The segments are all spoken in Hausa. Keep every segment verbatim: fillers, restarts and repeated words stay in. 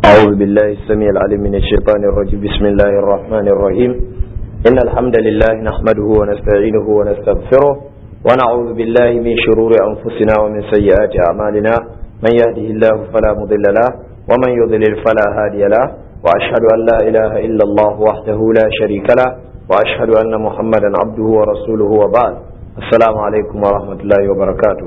أعوذ بالله السميع العليم من الشيطان الرجيم. بسم الله الرحمن الرحيم. إن الحمد لله نحمده ونستعينه ونستغفره ونعوذ بالله من شرور أنفسنا ومن سيئات أعمالنا. من يهده الله فلا مضل له ومن يضلل فلا هادي له، وأشهد أن لا إله إلا الله وحده لا شريك له، وأشهد أن محمدا عبده ورسوله، وبعد. السلام عليكم ورحمة الله وبركاته.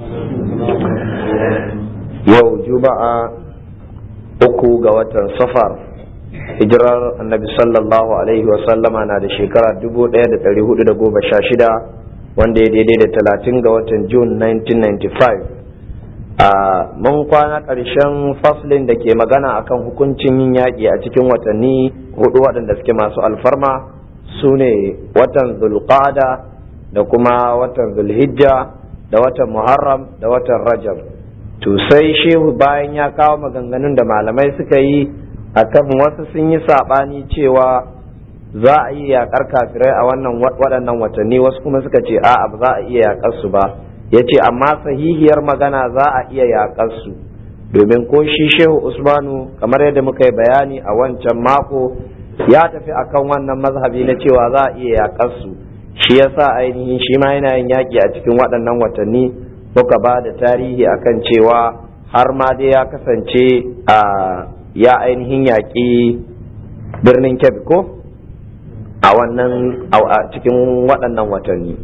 يوم جمعة uku ga watan safar, hijirar annabi sallallahu alaihi wasallama na da shekara dubu ɗaya da ɗari hudu da goma sha shida, wanda ya daidai da talatin ga watan June nineteen ninety-five. a mun kwana ƙarshen faslin da ke magana akan hukuncin yin yaƙi a cikin watanni hudu waɗanda suke masu alfarma, su ne watan zulqada da kuma watan zulhijja da watan muharram da watan rajab. To sai shehu bayan ya kawo maganganun da malamai suka yi akan wasu sun yi saɓani cewa za a yi yaƙar kafirai a wannan waɗannan watanni, wasu kuma suka ce a'a ba za a iya yaƙar su ba. Ya ce amma sahihiyar magana za a iya yaƙar su, domin ko shi shehu usmanu kamar yadda muka yi bayani a wancan mako ya tafi akan wannan mazhabi na cewa za a iya yaƙar su. Shi yasa ainihin shi ma yana yin yaƙi a cikin waɗannan watanni. Muka ba da tarihi akan cewa har ma dai ya kasance a ya ainihin yaƙi birnin Kebbi ko a wannan a cikin waɗannan watanni.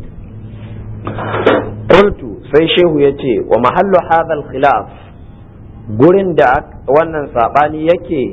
Qultu, sai shehu ya ce wa mahallu hadal khilaf, gurin da wannan saɓani yake,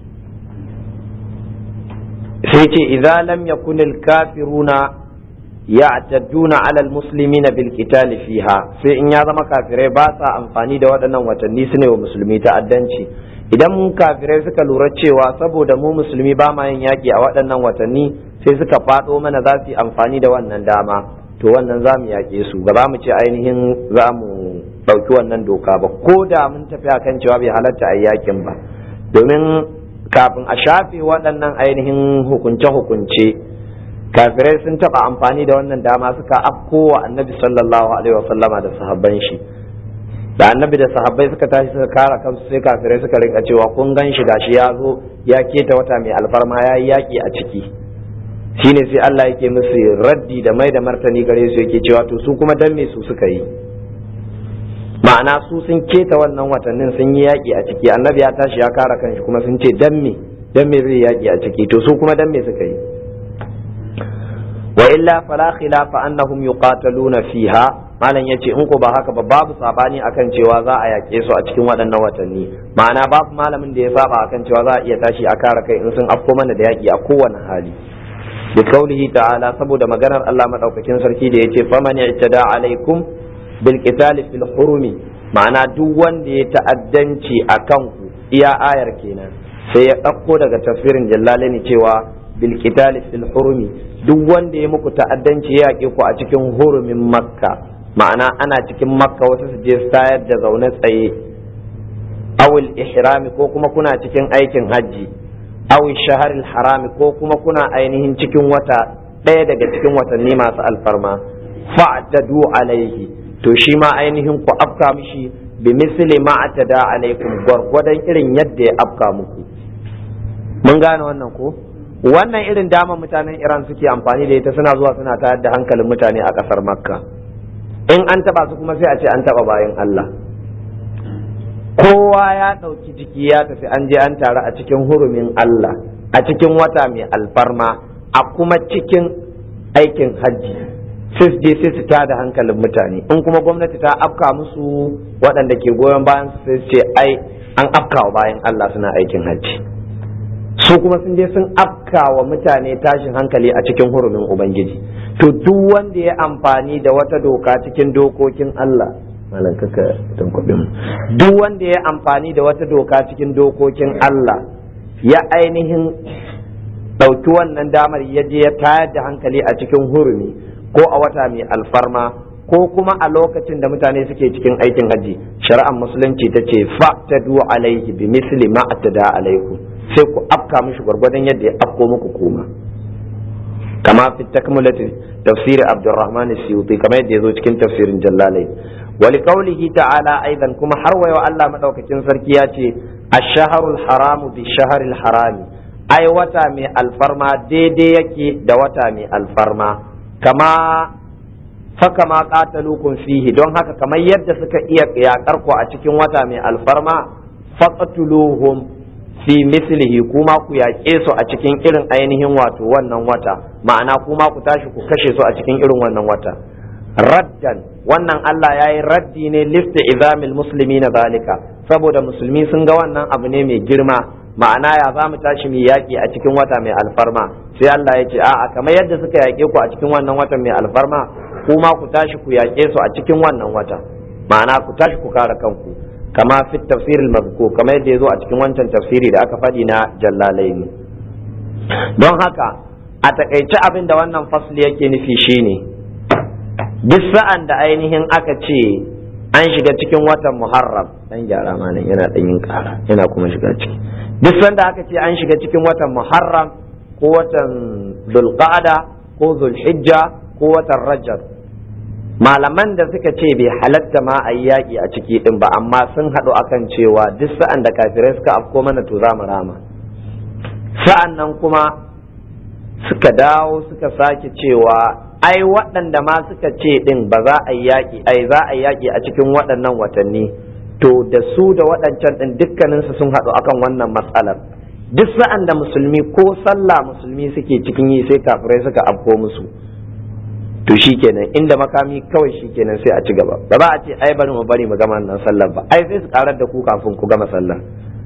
sai ce idza lam yakunil kafiruna ya'tadduna 'ala al-muslimina bil qitali fiha, sai in ya zama kafirai ba sa amfani da waɗannan watanni su ne wa musulmi ta'addanci. Idan mun kafirai suka lura cewa saboda mu musulmi ba ma yin yaƙi a waɗannan watanni, sai suka faɗo mana za su yi amfani da wannan dama, to wannan za mu yaƙe su, ba za mu ce ainihin za mu ɗauki wannan doka ba, ko da mun tafi akan cewa bai halatta a yaƙin ba, domin kafin a shafe waɗannan ainihin hukunce-hukunce kafirai sun taɓa amfani da wannan dama suka afkowa annabi sallallahu alaihi wa sallama da sahabban shi. Da annabi da sahabbai suka tashi suka kara kansu, sai kafirai suka rinka cewa kun gan shi gashi ya zo ya keta wata mai alfarma ya yi yaƙi a ciki. Shine sai Allah yake musu raddi da mai da martani gare su, yake cewa to su kuma dan me su suka yi, ma'ana su sun keta wannan watannin sun yi yaƙi a ciki, annabi ya tashi ya kara kanshi kuma sun ce dan me dan me zai yaƙi a ciki, to su kuma dan me suka yi. wa illa fala khilafa annahum yuqataluna fiha, malam yace in ko ba haka ba babu sabani akan cewa za a yake su a cikin waɗannan watanni, ma'ana babu malamin da ya saba akan cewa za a iya tashi a kare kai in sun afko mana da yaki a kowane hali. bi qaulihi ta'ala, saboda maganar Allah madaukakin sarki da yace faman i'tada alaikum bil qitali fil hurumi, ma'ana duk wanda ya ta'addanci akan ku, iya ayar kenan sai ya ɗauko daga tafsirin Jallalaini cewa bil qitali fil hurumi, duk wanda ya muku ta'addanci ya yaƙe ku a cikin hurumin Makka, ma'ana ana cikin Makka wasu su je su tayar da zaune tsaye, awil ihrami ko kuma kuna cikin aikin hajji, awil shaharil harami ko kuma kuna ainihin cikin wata ɗaya daga cikin watanni masu alfarma, fa'tadu alaihi, to shi ma ainihin ku afka mishi bi misli ma atada alaikum, gwargwadon irin yadda ya afka muku. Mun gane wannan ko? Wannan irin dama mutanen Iran suke amfani da ita, suna zuwa suna tayar da hankalin mutane a ƙasar Makka. In an taba su kuma sai a ce an taba bayan Allah. Kowa ya ɗauki jiki ya tafi an je an taru a cikin hurumin Allah, a cikin wata mai alfarma, a kuma cikin aikin hajji. Sai je sai su tada hankalin mutane. In kuma gwamnati ta afka musu, waɗanda ke goyon bayan su sai su ce ai an afka wa bayan Allah suna aikin hajji. Su kuma sun je sun afka wa mutane tashin hankali a cikin hurumin Ubangiji. To duk wanda ya amfani da wata doka cikin dokokin Allah, malam kaka tankwabin, duk wanda ya amfani da wata doka cikin dokokin Allah ya ainihin ɗauki wannan damar ya je ya tayar da hankali a cikin hurumi ko a wata mai alfarma ko kuma a lokacin da mutane suke cikin aikin haji, shari'ar musulunci ta ce fa tadu alaihi bi misli ma atada alaikum, sai ku afka mishi gwargwadon yadda ya afko muku kuma. kama fi takmilati tafsir Abdurrahman as-Suyuti, kama yadda yazo cikin tafsirin Jallalai. wa liqaulihi ta'ala aidan, kuma har wayo Allah madaukakin sarki ya ce ash-shahrul haramu bi shahril harami, ai wata mai alfarma daidai yake da wata mai alfarma, kama faka ma qatalukum fihi, don haka kamar yadda suka iya yakar ku a cikin wata mai alfarma, faqtuluhum fi mislihi, kuma ku yaƙe su a cikin irin ainihin wato wannan wata, ma'ana kuma ku tashi ku kashe su a cikin irin wannan wata. Raddan, wannan Allah ya yi raddi ne lifta izamil musulmi na zalika, saboda musulmi sun ga wannan abu ne mai girma, ma'ana ya za mu tashi mu yaƙi a cikin wata mai alfarma, sai Allah ya ce a'a kamar yadda suka yaƙe ku a cikin wannan wata mai alfarma, kuma ku tashi ku yaƙe su a cikin wannan wata, ma'ana ku tashi ku kare kanku, kama fi tafsir al-mazkur, kamar yadda yazo a cikin wancan tafsiri da aka faɗi na Jallalaini. Don haka a takaice abin da wannan fasli yake nufi shine duk sa'an da ainihin aka ce an shiga cikin watan Muharram, dan gyara malam yana dan yin kara yana kuma shiga ciki, duk sanda aka ce an shiga cikin watan Muharram ko watan Dhulqa'da ko Dhulhijja ko watan Rajab, malaman da suka ce bai halatta ma a yi yaƙi a ciki ɗin ba, amma sun haɗu akan cewa duk sa'an da kafirai suka afko mana to za mu rama. Sa'an nan kuma suka dawo suka sake cewa ai waɗanda ma suka ce ɗin ba za a yi yaƙi, ai za a yi yaƙi a cikin waɗannan watanni, to da su da waɗancan ɗin dukkaninsu sun haɗu akan wannan matsalar. Duk sa'an da musulmi ko sallah musulmi suke cikin yi sai kafirai suka afko musu, to shikenan inda makami kawai shikenan sai a ci gaba, ba za a ce ai bari mu bari mu gama wannan sallar ba, ai sai su karar da ku kafin ku gama sallar.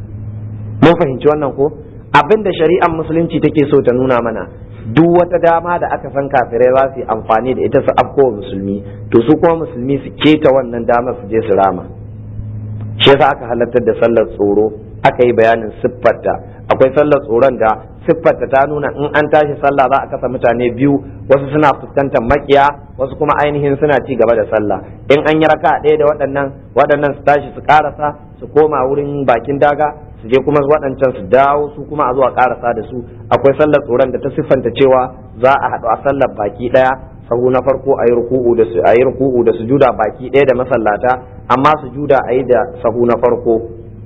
Mun fahimci wannan ko? Abinda shari'ar musulunci take so ta nuna mana, duk wata dama da aka san kafirai za su yi amfani da ita su afko musulmi, to su kuma musulmi su keta wannan damar su je su rama. Shi yasa aka halartar da sallar tsoro, aka yi bayanin siffarta. Akwai sallar tsoron da siffarta ta nuna in an tashi sallah za a kasa mutane biyu, wasu suna fuskantar makiya, wasu kuma ainihin suna ci gaba da sallah. In an yi raka ɗaya da waɗannan waɗannan su tashi su karasa su koma wurin bakin daga, su je kuma waɗancan su dawo su kuma a zo a karasa da su. Akwai sallar tsoron da ta siffanta cewa za a haɗu a sallar baki ɗaya, sahu na farko a yi ruku'u da su a yi ruku'u da sujuda baki ɗaya da masallata, amma sujuda a yi da sahu na farko,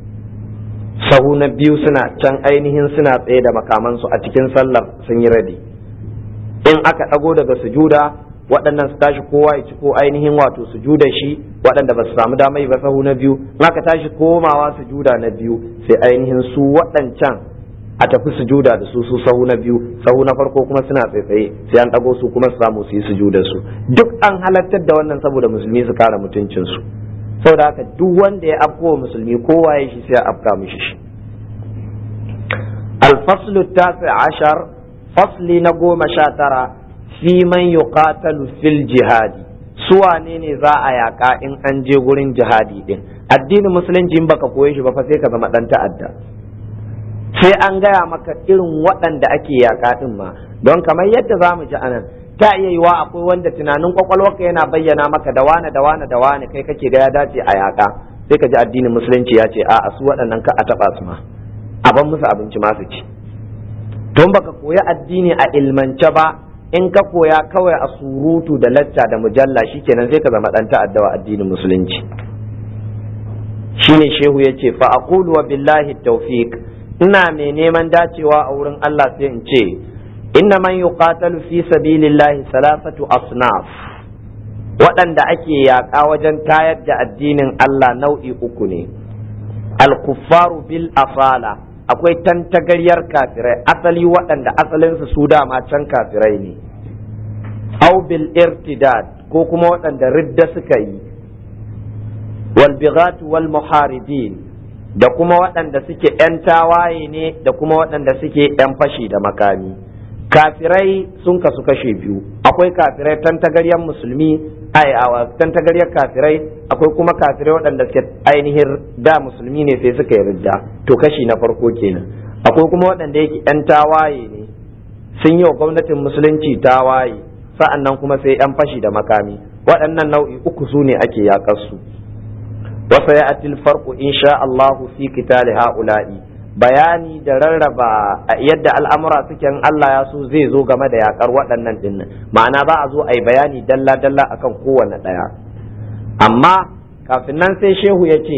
sahu na biyu suna can ainihin suna tsaye da makamansu a cikin sallar sun yi radi. In aka ɗago daga sujuda waɗannan su tashi kowa ya ci ko ainihin wato sujuda shi, waɗanda ba su samu damai ba sahu na biyu, in aka tashi komawa sujuda na biyu sai ainihin su waɗancan a tafi sujuda da su su sahu na biyu, sahu na farko kuma suna tsaitsaye sai an ɗago su kuma su samu su yi sujuda su. Duk an halartar da wannan saboda musulmi su kare mutuncinsu. Saboda haka duk wanda ya afko musulmi kowa ya shi sai ya afka mishi shi. Al-faslu tasi ashar, fasli na goma sha tara, fi man yuqatalu fil jihadi, su wane ne za a yaƙa in an je gurin jihadi din. Addinin musulunci in baka koye shi ba fa sai ka zama dan ta'adda, sai an gaya maka irin waɗanda ake yaƙa din ma, don kamar yadda za mu ji anan ta iya yiwa akwai wanda tunanin kwakwalwarka yana bayyana maka da wane da wane da wane kai kake ga ya dace a yaƙa, sai ka ji addinin musulunci ya ce a'a su waɗannan ka a taɓa su ma, a ban musu abinci ma su ci. Don baka koya addini a ilmance ba, in ka koya kawai a surutu da lacca da mujalla shikenan sai ka zama dan ta'adda wa addinin musulunci. Shine shehu yace fa aqulu wa billahi tawfiq, ina mai neman dacewa a wurin Allah sai in ce inna man yuqatalu fi sabilillahi salasatu asnaf, waɗanda ake yaƙa wajen tayar da addinin Allah nau'i uku ne. Al-kuffaru bil asala, akwai tantagaryar kafirai asali waɗanda asalinsu su dama can kafirai ne. Au bil irtidad, ko kuma waɗanda ridda suka yi. Wal bighatu wal muharibin, da kuma waɗanda suke ‘yan tawaye ne da kuma waɗanda suke ‘yan fashi da makami. Kafirai sun kasu kashe biyu, akwai kafirai tantagaryar musulmi, ai awa tantagaryar kafirai, akwai kuma kafirai waɗanda suke ainihin da musulmi ne sai suka yi ridda, to kashi na farko kenan. Akwai kuma waɗanda yake ‘yan tawaye ne, sun yi wa gwamnatin musulunci tawaye, sa'an nan kuma sai ‘yan fashi da makami. Waɗannan nau'i uku su ne ake yaƙar su. Wasa ya atil farko insha Allahu fi qitali ha'ula'i, bayani da rarraba yadda al'amura suke in Allah ya so zai zo game da yakar waɗannan dinnan, ma'ana za a zo a yi bayani dalla-dalla akan kowane ɗaya. Amma kafin nan sai shehu ya ce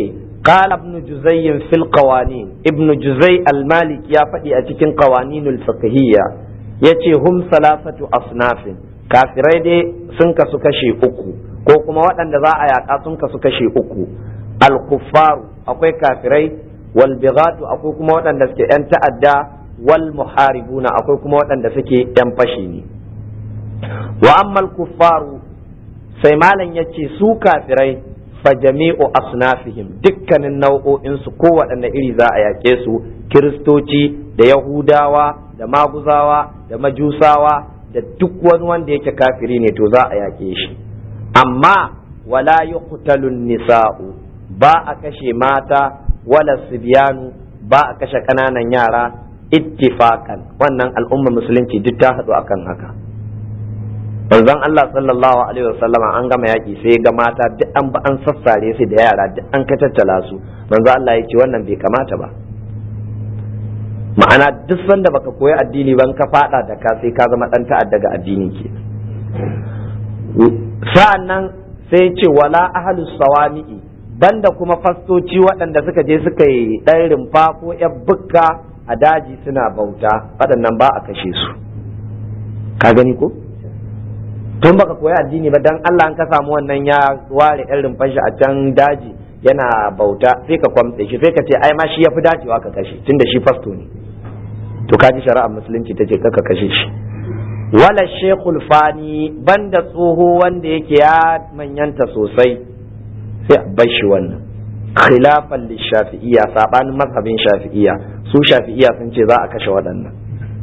قال ابن جزي في القوانين ابن جزي المالك يا فدي أتكن قوانين الفقهية يتي هم ثلاثة أصناف كافرين دي سنك سكشي أكو كوكما وطن ذا آيات سنك سكشي أكو الكفار أكوي كافرين والبغاة أكوي كما وطن دسك أنت أدى والمحاربون أكوي كما وطن دسك ينفشيني وأما الكفار سيمالا يتي سو كافرين fa jami'u asnafihim dukkanin nau'o'in su kowaɗanne iri za a yaƙe su kiristoci da yahudawa da maguzawa da majusawa da duk wani wanda yake kafiri ne to za a yaƙe shi amma wala yuqtalun nisa'u ba a kashe mata wala sibyanu ba a kashe ƙananan yara ittifaqan wannan al'umma musulunci duk ta haɗu akan haka manzon Allah sallallahu alaihi wasallama an gama yaki sai ga mata duk an ba an sassare su da yara duk an katattala su manzon Allah ya ce wannan bai kamata ba ma'ana duk sanda baka koyi addini ban ka fada da ka sai ka zama dan ta'adda ga addini ke sa'annan sai ce wala ahlus sawami'i banda kuma fastoci waɗanda suka je suka yi ɗan rumfa ko ƴan bukka a daji suna bauta waɗannan ba a kashe su ka gani ko tun baka koyi addini ba dan Allah an ka samu wannan ya ware ɗan rumfar shi a can daji yana bauta sai ka kwamtse shi sai ka ce ai ma shi yafi dacewa ka kashe tunda shi fasto ne to ka ji shari'ar musulunci tace kaka kashe shi wala shaykhul fani banda tsoho wanda yake ya manyanta sosai sai a bar shi wannan khilafan lishafi'iyya sabanin mazhabin shafi'iyya su shafi'iyya sun ce za a kashe waɗannan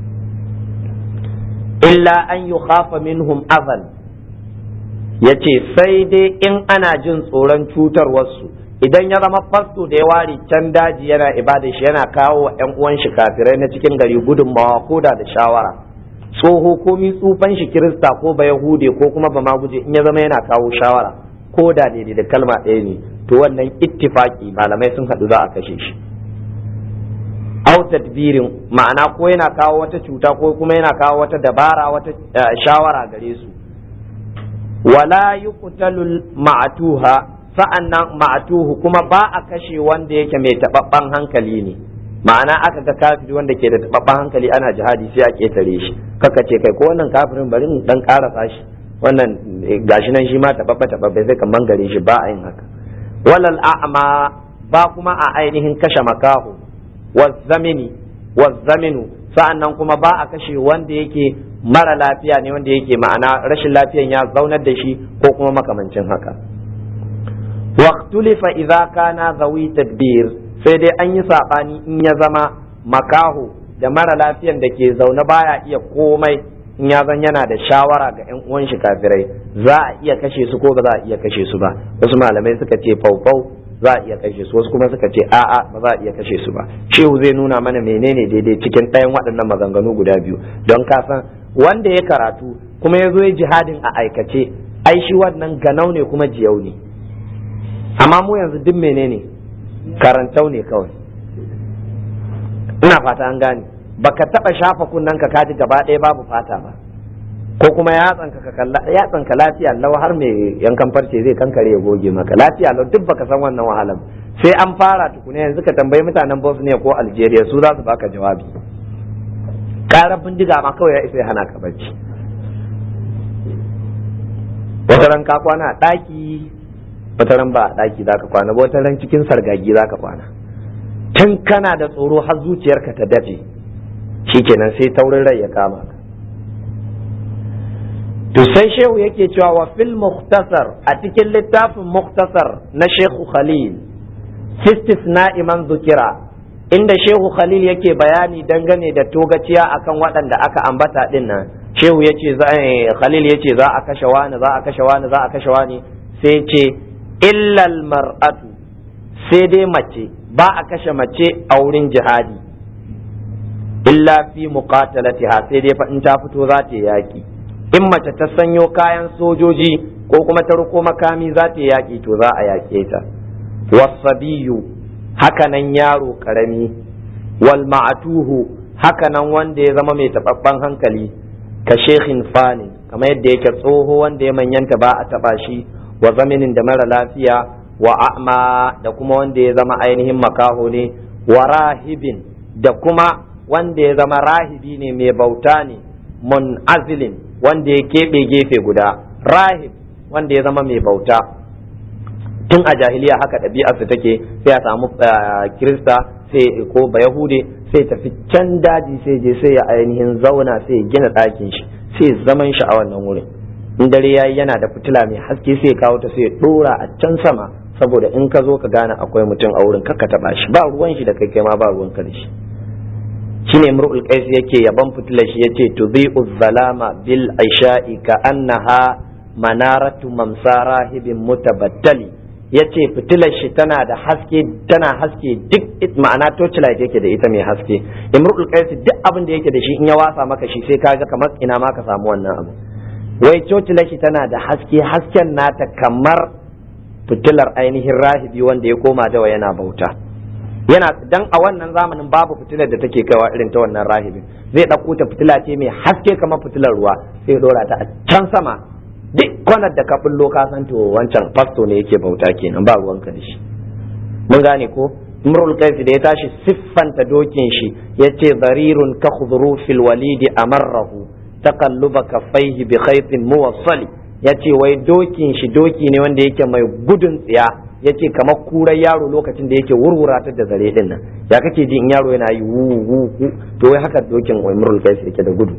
illa an yi khafa minhum azal ya ce sai dai in ana jin tsoron cutarwarsu idan ya zama fasto da ya ware can daji yana ibada shi yana kawo wa ‘yan uwan shi kafirai na cikin gari gudunmawa ko da da shawara tsoho ko mi tsufan shi kirista ko ba yahude ko kuma ba maguje in ya zama yana kawo shawara ko da daidai da kalma ɗaya ne to wannan ittifaki malamai sun haɗu za a kashe shi au tadbirin ma'ana ko yana kawo wata cuta ko kuma yana kawo wata dabara wata shawara gare su wala yuqtalul ma'tuha sa'annan ma'tuhu kuma ba a kashe wanda yake mai tababban hankali ne ma'ana aka ga kafiri wanda ke da tababban hankali ana jihadi sai a ketare shi kaka ce kai ko wannan kafirin bari mu dan karasa shi wannan gashi nan shi ma tababba tababba sai kaman gare shi ba a yin haka walal a'ma ba kuma a ainihin kashe makahu wazzamini wazzaminu sa'annan kuma ba a kashe wanda yake mara lafiya ne wanda yake ma'ana rashin lafiyan ya zaunar da shi ko kuma makamancin haka waqtulifa idza kana zawi tadbir sai dai an yi sabani in ya zama makaho da mara lafiyan da ke zaune baya iya komai in ya zan yana da shawara ga yan uwan shi kafirai za a iya kashe su ko ba za a iya kashe su ba wasu malamai suka ce faufau za a iya kashe su wasu kuma suka ce a'a ba za a iya kashe su ba shehu zai nuna mana menene daidai cikin ɗayan waɗannan maganganu guda biyu don ka san wanda ya karatu kuma ya zo ya jihadin a aikace ai shi wannan ganau ne kuma jiyau ne amma mu yanzu duk menene karantau ne kawai ina fata an gane baka taba shafa kunnen ka kaji gaba ɗaya babu fata ba ko kuma yatsanka ka kalla yatsanka lafiya lau har mai yankan farce zai kankare ya goge maka lafiya lau duk baka san wannan wahalar sai an fara tukuna yanzu ka tambayi mutanen Bosnia ko Algeria su za su baka jawabi karar bindiga ma kawai ya isa ya hana ka bacci wata ran ka kwana a ɗaki wata ran ba a ɗaki za ka kwana wata ran cikin sargagi za ka kwana tun kana da tsoro har zuciyarka ta dafe shikenan sai taurin rai ya kama ka to sai shehu yake cewa wa fil mukhtasar a cikin littafin mukhtasar na shehu khalil istisna'i man zukira inda shehu khalil yake bayani dangane da togaciya akan waɗanda aka ambata din nan shehu yace za khalil yace za a kashe wani za a kashe wani za a kashe wani sai ce illal mar'atu sai dai mace ba a kashe mace a wurin jihadi illa fi muqatalatiha sai dai fa in ta fito za ta yaki in mace ta sanyo kayan sojoji ko kuma ta riko makami za ta yaki to za a yake ta wasabiyu hakanan yaro karami wal ma'atuhu hakanan wanda ya zama mai tababban hankali ka shekhin fani kamar yadda yake tsoho wanda ya manyanta ba a taba shi wa zaminin da mara lafiya wa a'ma da kuma wanda ya zama ainihin makaho ne, wa rahibin da kuma wanda ya zama rahibi ne mai bauta ne, mun'azilin wanda ya keɓe gefe guda. Rahib wanda ya zama mai bauta, tun a jahiliya haka ɗabi'arsu take, sai a samu kirista sai ko bayahude sai tafi can daji sai je sai ya ainihin zauna sai ya gina ɗakin shi sai zaman shi a wannan wurin. In dare yayi yana da fitila mai haske sai ya kawo ta sai ya ɗora a can sama, saboda in ka zo ka gane akwai mutum a wurin kakka taɓa shi, ba ruwan shi da kai kai ma ba ruwan ka da shi. Shine Imrul Qais yake yaban fitilar shi yace tudhi'u zalama bil aisha'i ka annaha manaratu mamsa rahibin mutabattali. Yace fitilar shi tana da haske, tana haske duk ma'ana torchlight yake da ita mai haske. Imrul Qais duk abin da yake da shi in ya wasa maka shi sai kaga kamar ina ma ka samu wannan abu. Wai torchlight shi tana da haske, hasken nata kamar fitilar ainihin rahibi wanda ya koma dawa yana bauta. Yana dan a wannan zamanin babu fitilar da take kaiwa irin ta wannan rahibin. Zai ɗauko ta fitila ce mai haske kamar fitilar ruwa sai ya dora ta a can sama, duk kwanar da ka bullo ka san to wancan fasto ne yake bauta kenan, ba ruwanka da shi. Mun gane ko? Imrul Qais da ya tashi siffanta dokin shi yace darirun ka khudrufil walidi amarrahu taqalluba kaffaihi bi khaytin muwassali. Yace wai dokin shi doki ne wanda yake mai gudun tsiya, yace kamar kurar yaro lokacin da yake wurwura ta da zare din nan. Ya kake ji in yaro yana yi wu wu to wai haka dokin Imrul Qais yake da gudu.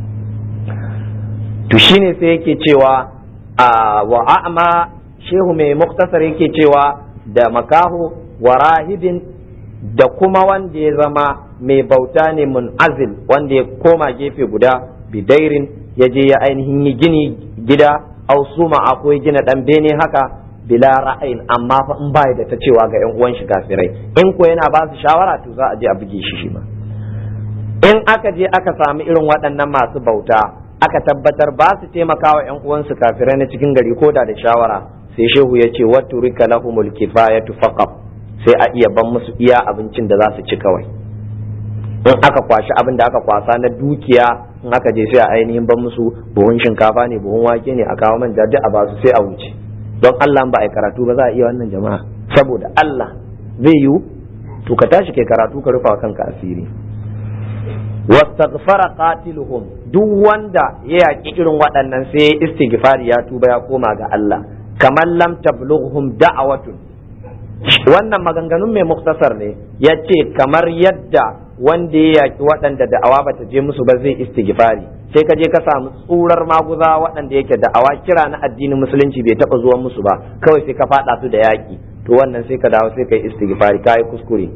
To shine sai yake cewa a wa a'ma, shehu mai muktasar yake cewa da makaho wa rahibin da kuma wanda ya zama mai bauta ne mun'azil wanda ya koma gefe guda, bidairin ya je ya ainihin yi gini gida, au suma akwai gina dan bene haka, bila ra'ayin amma fa in bai da ta cewa ga yan uwan shi kafirai, in ko yana ba su shawara to za a je a buge shi shi ma. In aka je aka samu irin waɗannan masu bauta aka tabbatar ba su taimaka wa ƴan uwansu kafirai na cikin gari ko da da shawara, sai shehu ya ce wa turika lahumul kifayatu faqat, sai a iya ban musu iya abincin da za su ci kawai. In aka kwashi abin da aka kwasa na dukiya, in aka je sai a ainihin ban musu buhun shinkafa ne, buhun wake ne, a kawo manja duk a basu sai a wuce. Don Allah ba a yi karatu ba za a iya wannan jama'a, saboda Allah zai yiwu? To ka tashi kai karatu ka rufa kanka asiri. wastaghfara qatiluhum, duk wanda ya yaki irin waɗannan sai ya istighfari ya tuba ya koma ga Allah, kamar lam tablughum da'awatun. Wannan maganganun mai muktasar ne, yace kamar yadda wanda ya yaki waɗanda da'awa bata je musu ba zai istighfari, sai ka je ka samu tsurar maguza waɗanda yake da'awa kira na addinin musulunci bai taɓa zuwa musu ba, kawai sai ka faɗa su da yaki, to wannan sai ka dawo sai ka yi istighfari, ka yi kuskure.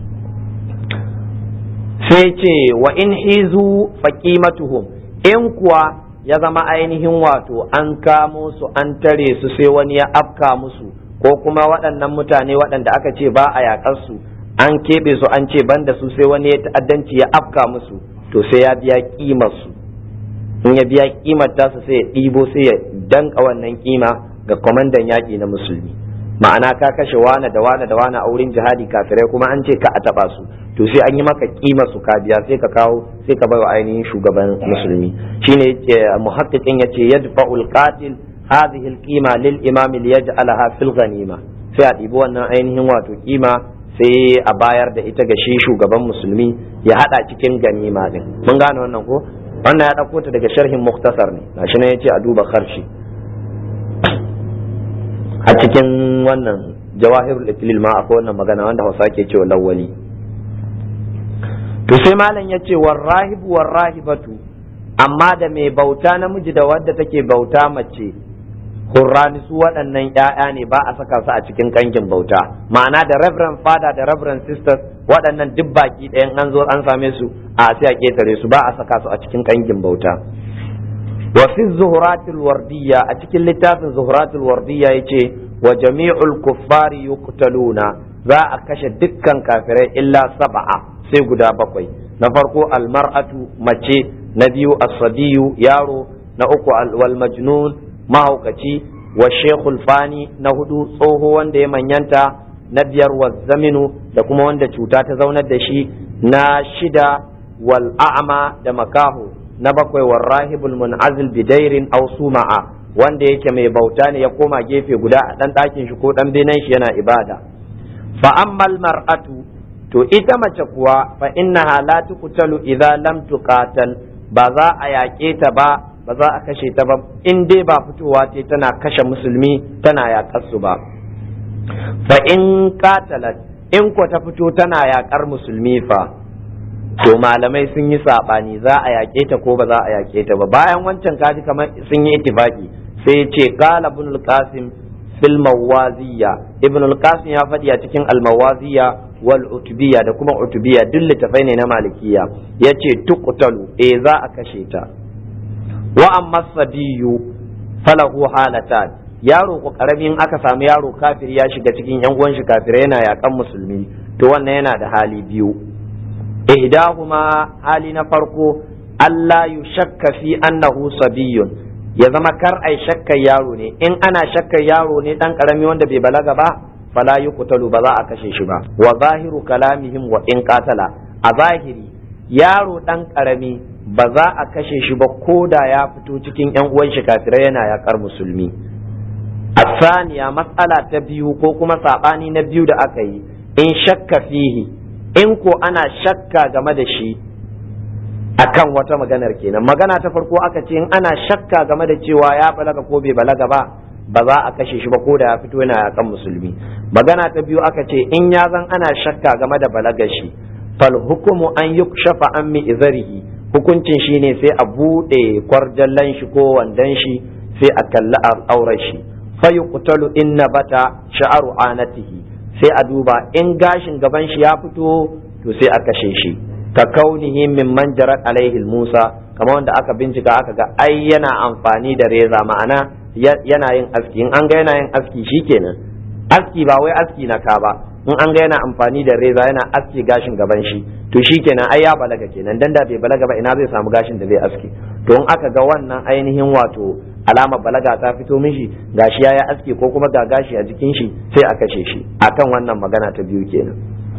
Sai ce wa in hizu faqimatuhum, in kuwa ya zama ainihin wato an kamo su an tare su sai wani ya afka musu, ko kuma waɗannan mutane waɗanda aka ce ba a yaƙar su an keɓe su an ce banda su sai wani ya ta'addanci ya afka musu, to sai ya biya kimar su. In ya biya kimar tasu sai ya ɗibo sai ya danka wannan kima ga kwamandan yaƙi na musulmi. Ma'ana ka kashe wane da wane da wane a wurin jihadi kafirai kuma an ce ka a taɓa su, to sai an yi maka kima su ka biya sai ka kawo sai ka baiwa ainihin shugaban musulmi. Shine muhaqqiqin yace yadfa'ul qatil hadhihi al-qima lil imam liyaj'alaha fil ghanima, sai a ɗibi wannan ainihin wato kima sai a bayar da ita ga shi shugaban musulmi ya hada cikin ganima din. Mun gane wannan ko? Wannan ya dauko ta daga sharhin muktasar ne, gashi ne yace a duba kharshi a cikin wannan jawahirul iklil ma akwai wannan magana wanda Hausa ke cewa lawali. To sai malam ya ce war rahibu war rahibatu, amma da mai bauta namiji da wadda take bauta mace, hurrani su waɗannan ƴaƴa ne ba a saka su a cikin kangin bauta. Ma'ana da reverend father da reverend sisters waɗannan duk baki ɗayan an zo an same su a sai a ketare su, ba a saka su a cikin kangin bauta. wa fi zuhuratul wardiyya, a cikin littafin zuhuratul wardiyya yace wa jami'ul kuffari yuqtaluna, za a kashe dukkan kafirai illa sab'a, sai guda bakwai. Na farko almar'atu mace, na biyu as-sadiyu yaro, na uku wal majnun mahaukaci, wa shaykhul fani, na hudu tsoho wanda ya manyanta, na biyar wa zaminu da kuma wanda cuta ta zaunar da shi, na shida wal a'ma da makahu, na bakwai war rahibul mun'azil bidairin aw suma'a, wanda yake mai bauta ne ya koma gefe guda a dan ɗakin shi ko dan benen shi yana ibada. Fa ammal mar'atu, to ita mace kuwa fa innaha la tuqtalu idza lam tuqatal, ba za a yaƙe ta ba, ba za a kashe ta ba in dai ba fitowa ce tana kashe musulmi tana yaƙar su ba. Fa in qatalat, in ko ta fito tana yaƙar musulmi fa, to malamai sun yi saɓani za a yaƙe ta ko ba za a yaƙe ta ba. Bayan wancan kaji kamar sun yi ittifaqi, sai ce qala ibn al-qasim fil mawaziyya, ibn al-qasim ya faɗi a cikin al-mawaziyya wal utubiyya da kuma utubiyya, duk littafai ne na malikiya, yace tuqtalu, eh za a kashe ta. Wa amma sabiyu falahu halatan, yaro ko karamin aka samu yaro kafir ya shiga cikin yan uwan shi kafirai yana yakan musulmi, to wannan yana da hali biyu. Ihdahuma, hali na farko, Allah yushakka fi annahu sabiyyun, ya zama kar ai shakkar yaro ne, in ana shakkar yaro ne dan karami wanda bai balaga ba fala yuqtalu, ba za a kashe shi ba. Wa zahiru kalamihim wa in qatala, a zahiri yaro dan karami ba za a kashe shi ba ko da ya fito cikin yan uwan shi kafirai yana yakar musulmi. Asaniya, mas'ala ta biyu ko kuma sabani na biyu da aka yi, in shakka fihi, in ko ana shakka game da shi akan wata maganar kenan. Magana ta farko aka ce in ana shakka game da cewa ya balaga ko bai balaga ba, ba za a kashe shi ba ko da ya fito yana yakan musulmi. Magana ta biyu aka ce in ya zan ana shakka game da balagar shi, fal hukumu an yukshafa an mi izarihi, hukuncin shi ne sai a buɗe kwarjallan shi ko wandan shi sai a kalli auren shi. Fa yuqtalu in nabata sha'aru anatihi, sai a duba in gashin gaban shi ya fito to sai a kashe shi. Ka kaunihi mimman jarat alaihi Musa, kamar wanda aka bincika aka ga ai yana amfani da reza, ma'ana yana yin aski, in an ga yana yin aski shikenan, aski ba wai aski na ka ba, in an ga yana amfani da reza yana aski gashin gaban shi to shikenan ai ya balaga kenan, dan da bai balaga ba ina zai samu gashin da zai aski. To in aka ga wannan ainihin wato alama balaga ta fito mishi, gashi ya yi aski ko kuma ga gashi a jikin shi, sai a kashe shi. Akan wannan magana ta biyu kenan.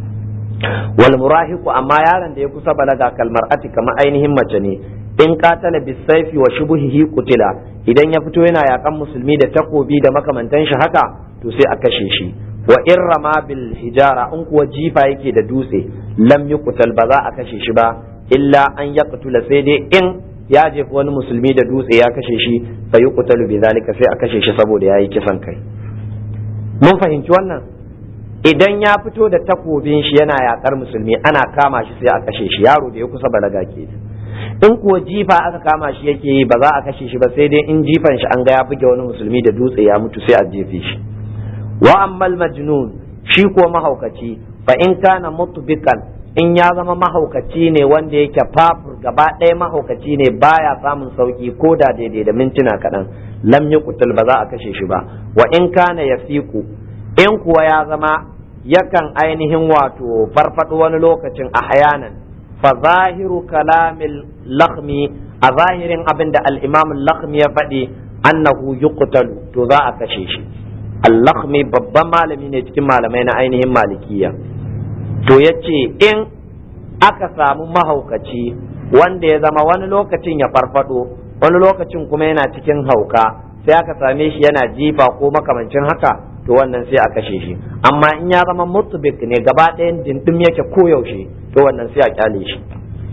Wal murahiqu, amma yaron da ya kusa balaga kalmar ati kama ainihin mace ne, in qatala bisayfi wa shubuhihi qutila, idan ya fito yana yakan musulmi da takobi da makamantan shi haka to sai a kashe shi. Wa in rama bil hijara, in kuwa jifa yake da dutse, lam yuqtal, ba za a kashe shi ba, illa an yaqtula, sai dai in ya jefa wani musulmi da dutse ya kashe shi, fa yuqtalu bi zalika, sai a kashe shi saboda yayi kisan kai. Mun fahimci wannan? Idan ya fito da takobin shi yana yakar musulmi, ana kama shi sai a kashe shi, yaro da ya kusa balaga ke. In kuwa jifa aka kama shi yake yi, ba za a kashe shi ba, sai dai in jifan shi an ga ya buge wani musulmi da dutse ya mutu sai a jefe shi. Wa ammal majnun, shi ko mahaukaci, fa in kana mutbiqan, in ya zama mahaukaci ne wanda yake fafur, gaba ɗaya mahaukaci ne baya samun sauki ko da daidai da mintuna kaɗan, lam yuqtal, ba za a kashe shi ba. Wa in kana yafiqu, in kuwa ya zama yakan ainihin wato farfado wani lokacin ahyanan, fa zahiru kalamil lakhmi, a zahirin abin da al-imam al-lakhmi ya faɗi, annahu yuqtalu, to za a kashe shi. al-lakhmi babban malami ne cikin malamai na ainihin malikiya, to yace in aka samu mahaukaci wanda ya zama wani lokacin ya farfado wani lokacin kuma yana cikin hauka, sai aka same shi yana jifa ko makamancin haka, to wannan sai a kashe shi. Amma in ya zama mutubik ne, gaba ɗayan dindim yake koyaushe, to wannan sai a kyale shi.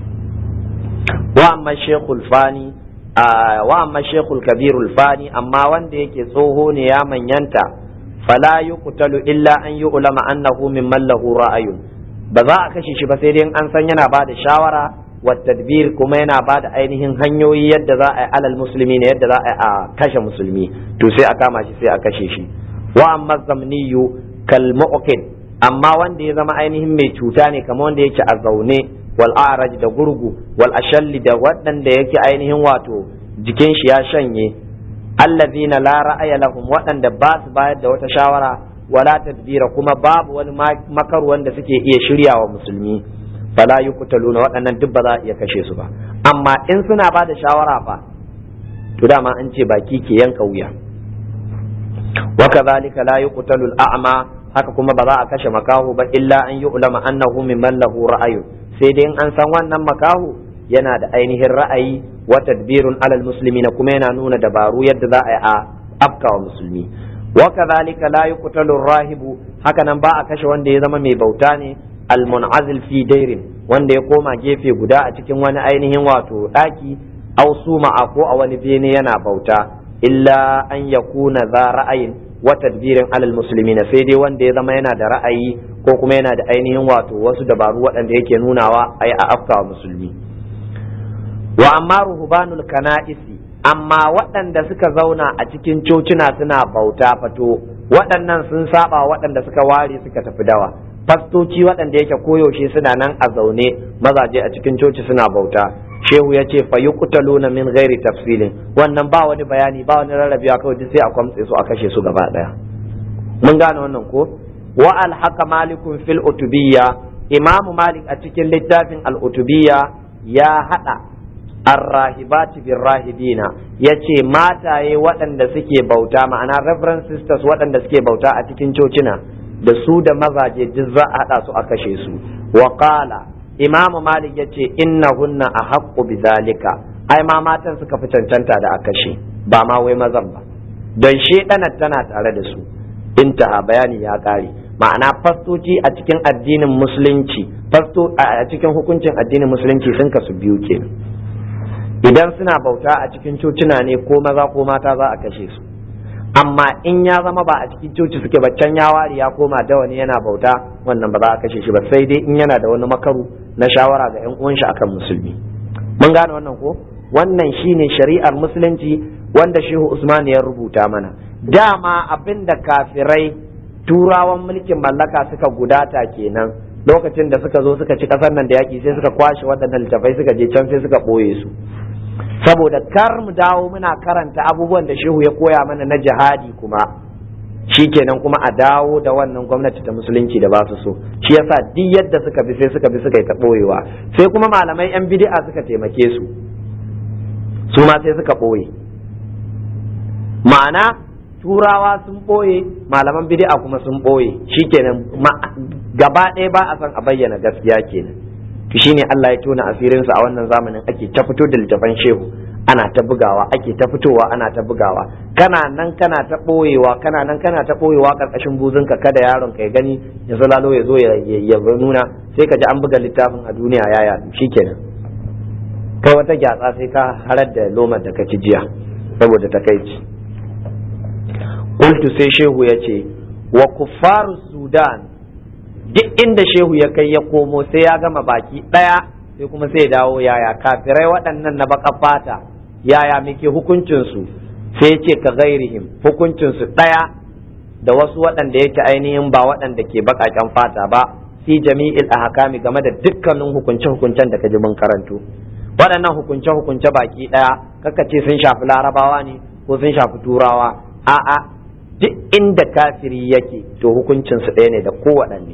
Wa amma shekul fani, wa amma shekul kabirul fani, amma wanda yake tsoho ne ya manyanta, fala yuqtalu illa an yu'lama annahu mimman lahu ra'ayun, ba za a kashe shi ba sai dai an san yana bada shawara wa tadbir, kuma yana bada ainihin hanyoyi yadda za a yi alal musulmi ne, yadda za a yi a kashe musulmi, to sai a kama shi sai a kashe shi. Wa amma zamniyu kal mu'qid, amma wanda ya zama ainihin mai cuta ne kamar wanda yake a zaune, wal a'raj da gurgu, wal ashalli da waɗanda yake ainihin wato jikin shi ya shanye, allazina la ra'aya lahum, waɗanda ba su bayar da wata shawara, wala tadbira, kuma babu wani makar wanda suke iya shiryawa musulmi, fala yuqtaluna, waɗannan duk ba za a iya kashe su ba. Amma in suna ba da shawara fa, to dama an ce baki ke yanka wuya. Wa kadhalika la yuqtalu al-a'ma, haka kuma ba za a kashe makahu ba, illa an yu'lama annahu mimman lahu ra'ayu, sai dai in an san wannan makahu yana da ainihin ra'ayi wa tadbirun alal muslimina kuma yana nuna dabaru yadda za a yi a afkawa musulmi. wa kadhalika la yuqtalu rahibu, haka nan ba a kashe wanda ya zama mai bauta ne al-mun'azil fi dairin, wanda ya koma gefe guda a cikin wani ainihin wato daki aw suma'a ko a wani bene yana bauta, illa an yakuna za ra'ayin wa tadbirin alal muslimina, sai dai wanda ya zama yana da ra'ayi ko kuma yana da ainihin wato wasu dabaru waɗanda yake nunawa ai a afkawa musulmi. wa amma ruhbanul kana'isi, amma waɗanda suka zauna a cikin cocina suna bauta fato waɗannan sun saba waɗanda suka ware suka tafi dawa. fastoci waɗanda yake koyaushe suna nan a zaune mazaje a cikin coci suna bauta, shehu ya ce fa yuqtaluna min ghairi tafsilin, wannan ba wani bayani ba wani rarrabewa, kawai duk sai a kwamtse su a kashe su gaba daya. mun gane wannan ko. wa alhaqa malikun fil utubiyya, imam malik a cikin littafin al utubiyya ya hada arrahibati birrahibina, yace mataye waɗanda suke bauta, ma'ana reverend sisters waɗanda suke bauta a cikin cocina, da su da mazaje duk za a hada su a kashe su. wa qala, imamu malik yace innahunna ahaqqu bidhalika, ai ma matan suka fi cancanta da a kashe, ba ma wai mazan ba, don shedanar tana tare da su. intaha, bayani ya kare. ma'ana fastoci a cikin addinin musulunci, fasto a cikin hukuncin addinin musulunci sun kasu biyu kenan. idan suna bauta a cikin cocina ne ko maza ko mata za a kashe su, amma in ya zama ba a cikin coci suke ba, can ya wari ya koma da wani yana bauta, wannan ba za a kashe shi ba, sai dai in yana da wani makaru na shawara ga yan uwan shi akan musulmi. mun gane wannan ko. wannan shine shari'ar musulunci wanda Shehu Usman ya rubuta mana. dama abinda kafirai turawan mulkin mallaka suka gudata kenan lokacin da suka zo suka ci kasar nan da yaki, sai suka kwashe waɗannan littafai suka je can sai suka ɓoye su, saboda kar mu dawo muna karanta abubuwan da shehu ya koya mana na jihadi kuma shikenan kuma a dawo da wannan gwamnati ta musulunci da ba su so. shi yasa duk yadda suka bi sai suka bi suka yi ta ɓoyewa, sai kuma malamai yan bid'a suka taimake su su ma sai suka ɓoye. ma'ana turawa sun ɓoye, malaman bid'a kuma sun ɓoye, shikenan gaba ɗaya ba a san a bayyana gaskiya kenan. to shine Allah ya tona asirin sa a wannan zamanin, ake ta fito da littafan shehu ana ta bugawa, ake ta fitowa ana ta bugawa, kana nan kana ta ɓoyewa, kana nan kana ta ɓoyewa karkashin buzunka kada yaron ka ya gani ya zalalo ya zo ya nuna, sai ka ji an buga littafin a duniya ya yadu, shikenan kai wata gyatsa sai ka harar da lomar da ka ci jiya saboda takaici. Kultu sai shehu ya ce wa kuffaru Sudan, duk inda shehu ya kai ya komo sai ya gama baki ɗaya sai kuma sai dawo yaya kafirai waɗannan na baka fata yaya muke hukuncinsu, sai ce ka gairihim, hukuncinsu ɗaya da wasu waɗanda yake ainihin ba waɗanda ke baƙaƙen fata ba, fi jami'il ahkami, game da dukkanin hukunce-hukuncen da ka ji mun karanto. waɗannan hukunce-hukunce baki ɗaya kaka ce sun shafi larabawa ne ko sun shafi turawa, a'a duk inda kafiri yake to hukuncinsu ɗaya ne da kowaɗanne.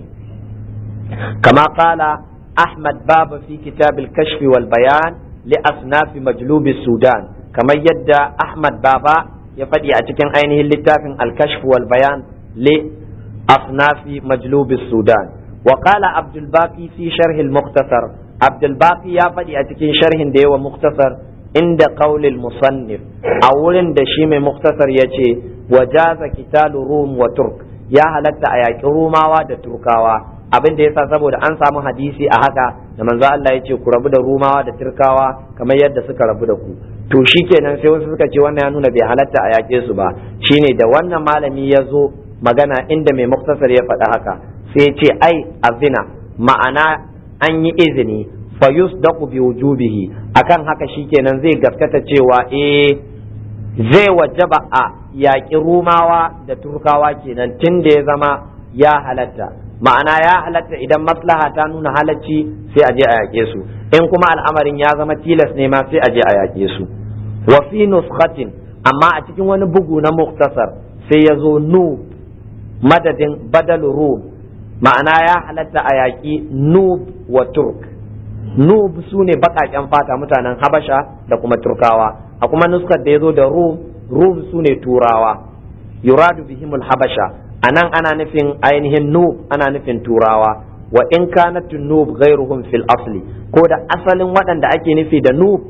kama kala Ahmad Baba fi kitab al-kashf wal bayan li asnaf majlub Sudan, kamar yadda Ahmad Baba ya faɗi a cikin ainihin littafin al-kashf wal bayan li asnaf majlub Sudan. wa qala Abdul Baqi fi sharh al-mukhtasar, Abdul Baqi ya faɗi a cikin sharhin da yawa mukhtasar inda qaulil musannif, a wurin da shi mai mukhtasar yace wajaza kitalu rum wa turk, ya halatta a yaƙi rumawa da turkawa. abin da yasa saboda an samu hadisi a haka da manzo Allah ya ce ku rabu da rumawa da turkawa kamar yadda suka rabu da ku. to shikenan sai wasu suka ce wannan ya nuna bai halatta a yaƙe su ba. shine da wannan malami ya zo magana inda mai muktasar ya faɗa haka, sai ya ce ai azina, ma'ana an yi izini, fa yusdaqu bi wujubihi, akan haka shikenan zai gaskata cewa eh zai wajaba a yaƙi rumawa da turkawa kenan, tun da ya zama ya halatta. ma'ana ya halatta idan maslaha ta nuna halacci sai a je a yaƙe su, in kuma al'amarin ya zama tilas ne ma sai a je a yaƙe su. wa fi nuskhatin, amma a cikin wani bugu na muktasar sai ya zo nub madadin badal rum, ma'ana ya halatta a yaƙi nub wa turk. nub su ne baƙaƙen fata mutanen habasha da kuma turkawa, a kuma nuskar da ya zo da rum, rum su ne turawa, yuradu bihimul habasha, anan ana nufin ainihin nub ana nufin turawa. wa in kanat nub ghairuhum fil asli, ko da asalin waɗanda ake nufi da nub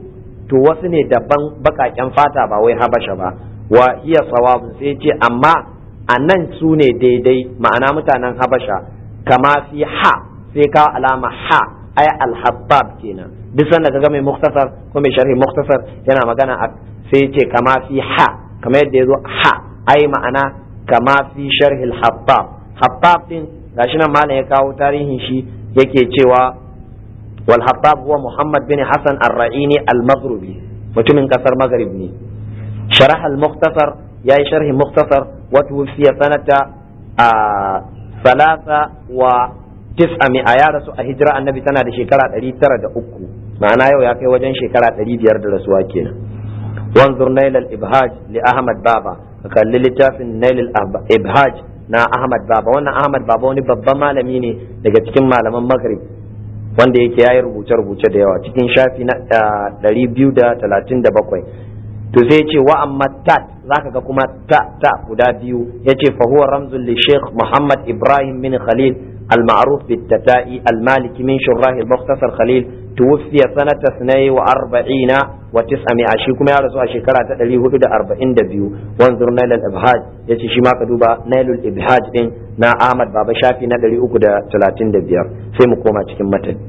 to wasu ne daban bakaken fata ba wai habasha ba. Wa hiya sawabun, sai ce amma a nan su ne daidai, ma'ana mutanen habasha. Kama fi ha, sai kawo alama ha, ay al-habbab kenan. Duk sanda kaga mai muktasar ko mai sharhi muktasar yana magana sai ce kama fi ha, kamar yadda yazo ha, ai ma'ana kama fi sharhi al-habbab. Habbab din gashi nan malam ya kawo tarihin shi yake cewa wal habbab huwa Muhammad bin Hassan ar-Ra'ini al-Maghribi, mutumin kasar Maghrib ne. Sharh al-Mukhtasar yayi sharhi Mukhtasar wa tuwfiya sanata a salasa wa tis'a mi'a, ya rasu a hijira annabi tana da shekara ɗari tara da uku, ma'ana yau ya kai wajen shekara ɗari biyar da rasuwa kenan. wanzur nail al-ibhaj li Ahmad Baba, ka kalli littafin nail al-ibhaj na Ahmad Baba. Wannan Ahmad Baba wani babban malami ne daga cikin malaman Maghrib wanda yake yayi rubuce-rubuce da yawa, cikin shafi na ɗari biyu da talatin da bakwai. To sai ce wa amma tat, zaka ga kuma ta ta guda biyu, yace fa huwa ramzul li Sheikh Muhammad Ibrahim bin Khalil al-ma'ruf bit tatai al-maliki min shurrah al-mukhtasar Khalil, tuwfiya sanata اثنين وأربعين وتسعمائة, shi kuma ya rasu a shekara ta ɗari hudu da arba'in da biyu. wanzur nail al-ibhaj, yace shi ma ka duba nail al-ibhaj din na Ahmad Baba, shafi na ɗari uku da talatin da biyar. Sai mu koma cikin matan.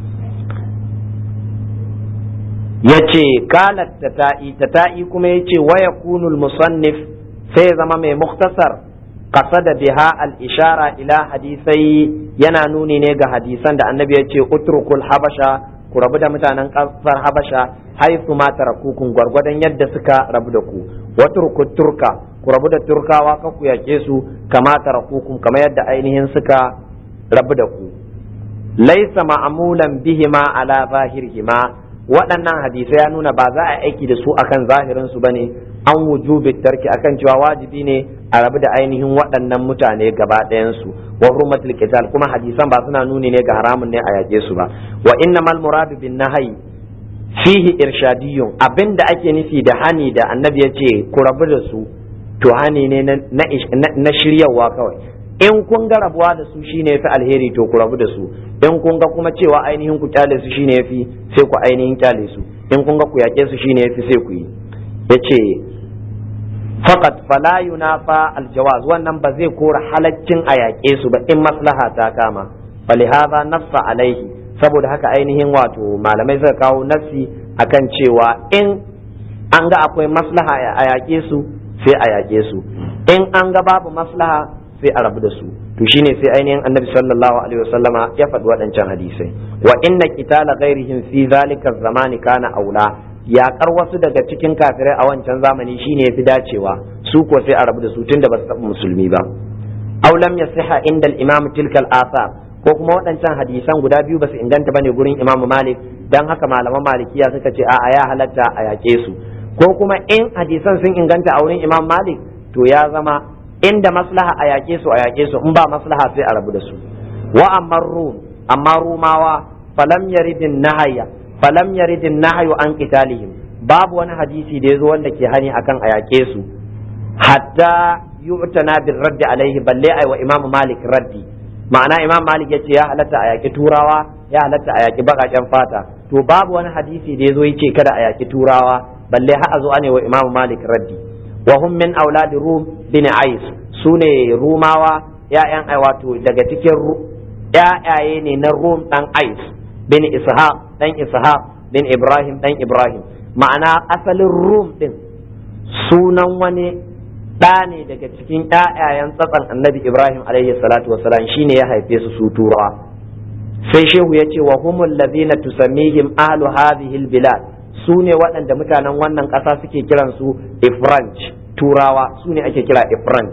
yace kalat tata'i, tata'i kuma yace wa yakunu al-musannif, sai zama mai mukhtasar qasada biha al-ishara ila hadisai, yana nuni ne ga hadisan da annabi yace utrukul habasha, ku rabu da mutanen kasar habasha, haifu ma tarakukun, gwargwadon yadda suka rabu da ku. Watrukut turka, ku rabu da turkawa, ka ku yake su, kama tarakukun, kama yadda ainihin suka rabu da ku. Laisa ma'amulan bihima ala zahirihima, waɗannan hadisai ya nuna ba za a aiki da su akan zahirin su bane, an wujubi tarki, akan cewa wajibi ne a rabu da ainihin waɗannan mutane gaba ɗayan su. Wa hurmatul qital, kuma hadisan ba suna nuni ne ga haramun ne a yake su ba. Wa innamal muradu bin nahyi fihi irshadiyun, abinda ake nufi da hani da annabi ya ce ku rabu da su, to hani ne na, na shiryawa kawai. In kun ga rabuwa da su shine yafi alheri, to ku rabu da su. In kun ga kuma cewa ainihin ku kyale su shine yafi, sai ku ainihin kyale su. In kun ga ku yake su shine yafi, sai ku yi. Yace faqat fala yunafa aljawaz, wannan ba zai kora halaccin a yake su ba in maslaha ta kama. Falihadha nafsa alaihi, saboda haka ainihin wato malamai suka kawo nafsi akan cewa in an ga akwai maslaha a yake su, sai a yake su. In an ga babu maslaha, sai a rabu da su. To shine sai ainihin annabi sallallahu alaihi wasallama ya faɗi waɗancan hadisai. Wa inna qitala ghairihim fi zalika zamani kana aula, yaƙar wasu daga cikin kafirai a wancan zamani shine yafi dacewa, su ko sai a rabu da su tunda ba su taɓa musulmi ba. Aw lam yasiha inda al-imam tilkal athar, ko kuma waɗancan hadisan guda biyu ba su inganta bane gurin Imam Malik, dan haka malaman malikiya suka ce a'a ya halatta a yaƙe su. Ko kuma in hadisan sun inganta a wurin Imam Malik, to ya zama inda maslaha a yaƙe su a yaƙe su, in ba maslaha sai a rabu da su. Wa amma rum, amma rumawa falam yaridin nahaya falam yaridin nahayu an qitalihim, babu wani hadisi da yazo wanda ke hani akan a yaƙe su, hatta yu'tana bil raddi alaihi, balle ai wa Imam Malik raddi. Ma'ana Imam Malik yace ya halatta a yaƙi turawa, ya halatta a yaƙi baƙaƙen fata, to babu wani hadisi da yazo yace kada a yaƙi turawa, balle har a zo ane wa Imam Malik raddi. Wa hum min auladi rum bin ais, sune rumawa ya'yan ai wato daga cikin ya'yaye ne na rum dan ais bin ishaq dan ishaq bin ibrahim dan ibrahim. Ma'ana asalin rum din sunan wani ɗa ne daga cikin ƴaƴayen tsatsan annabi ibrahim alaihi salatu wassalam, shine ya haife su su turawa. Sai shehu ya ce wa humul ladina tusammihim ahlu hadhihi albilad, su ne waɗanda mutanen wannan ƙasa suke kiransu ifranch, turawa su ne ake kira ifranch.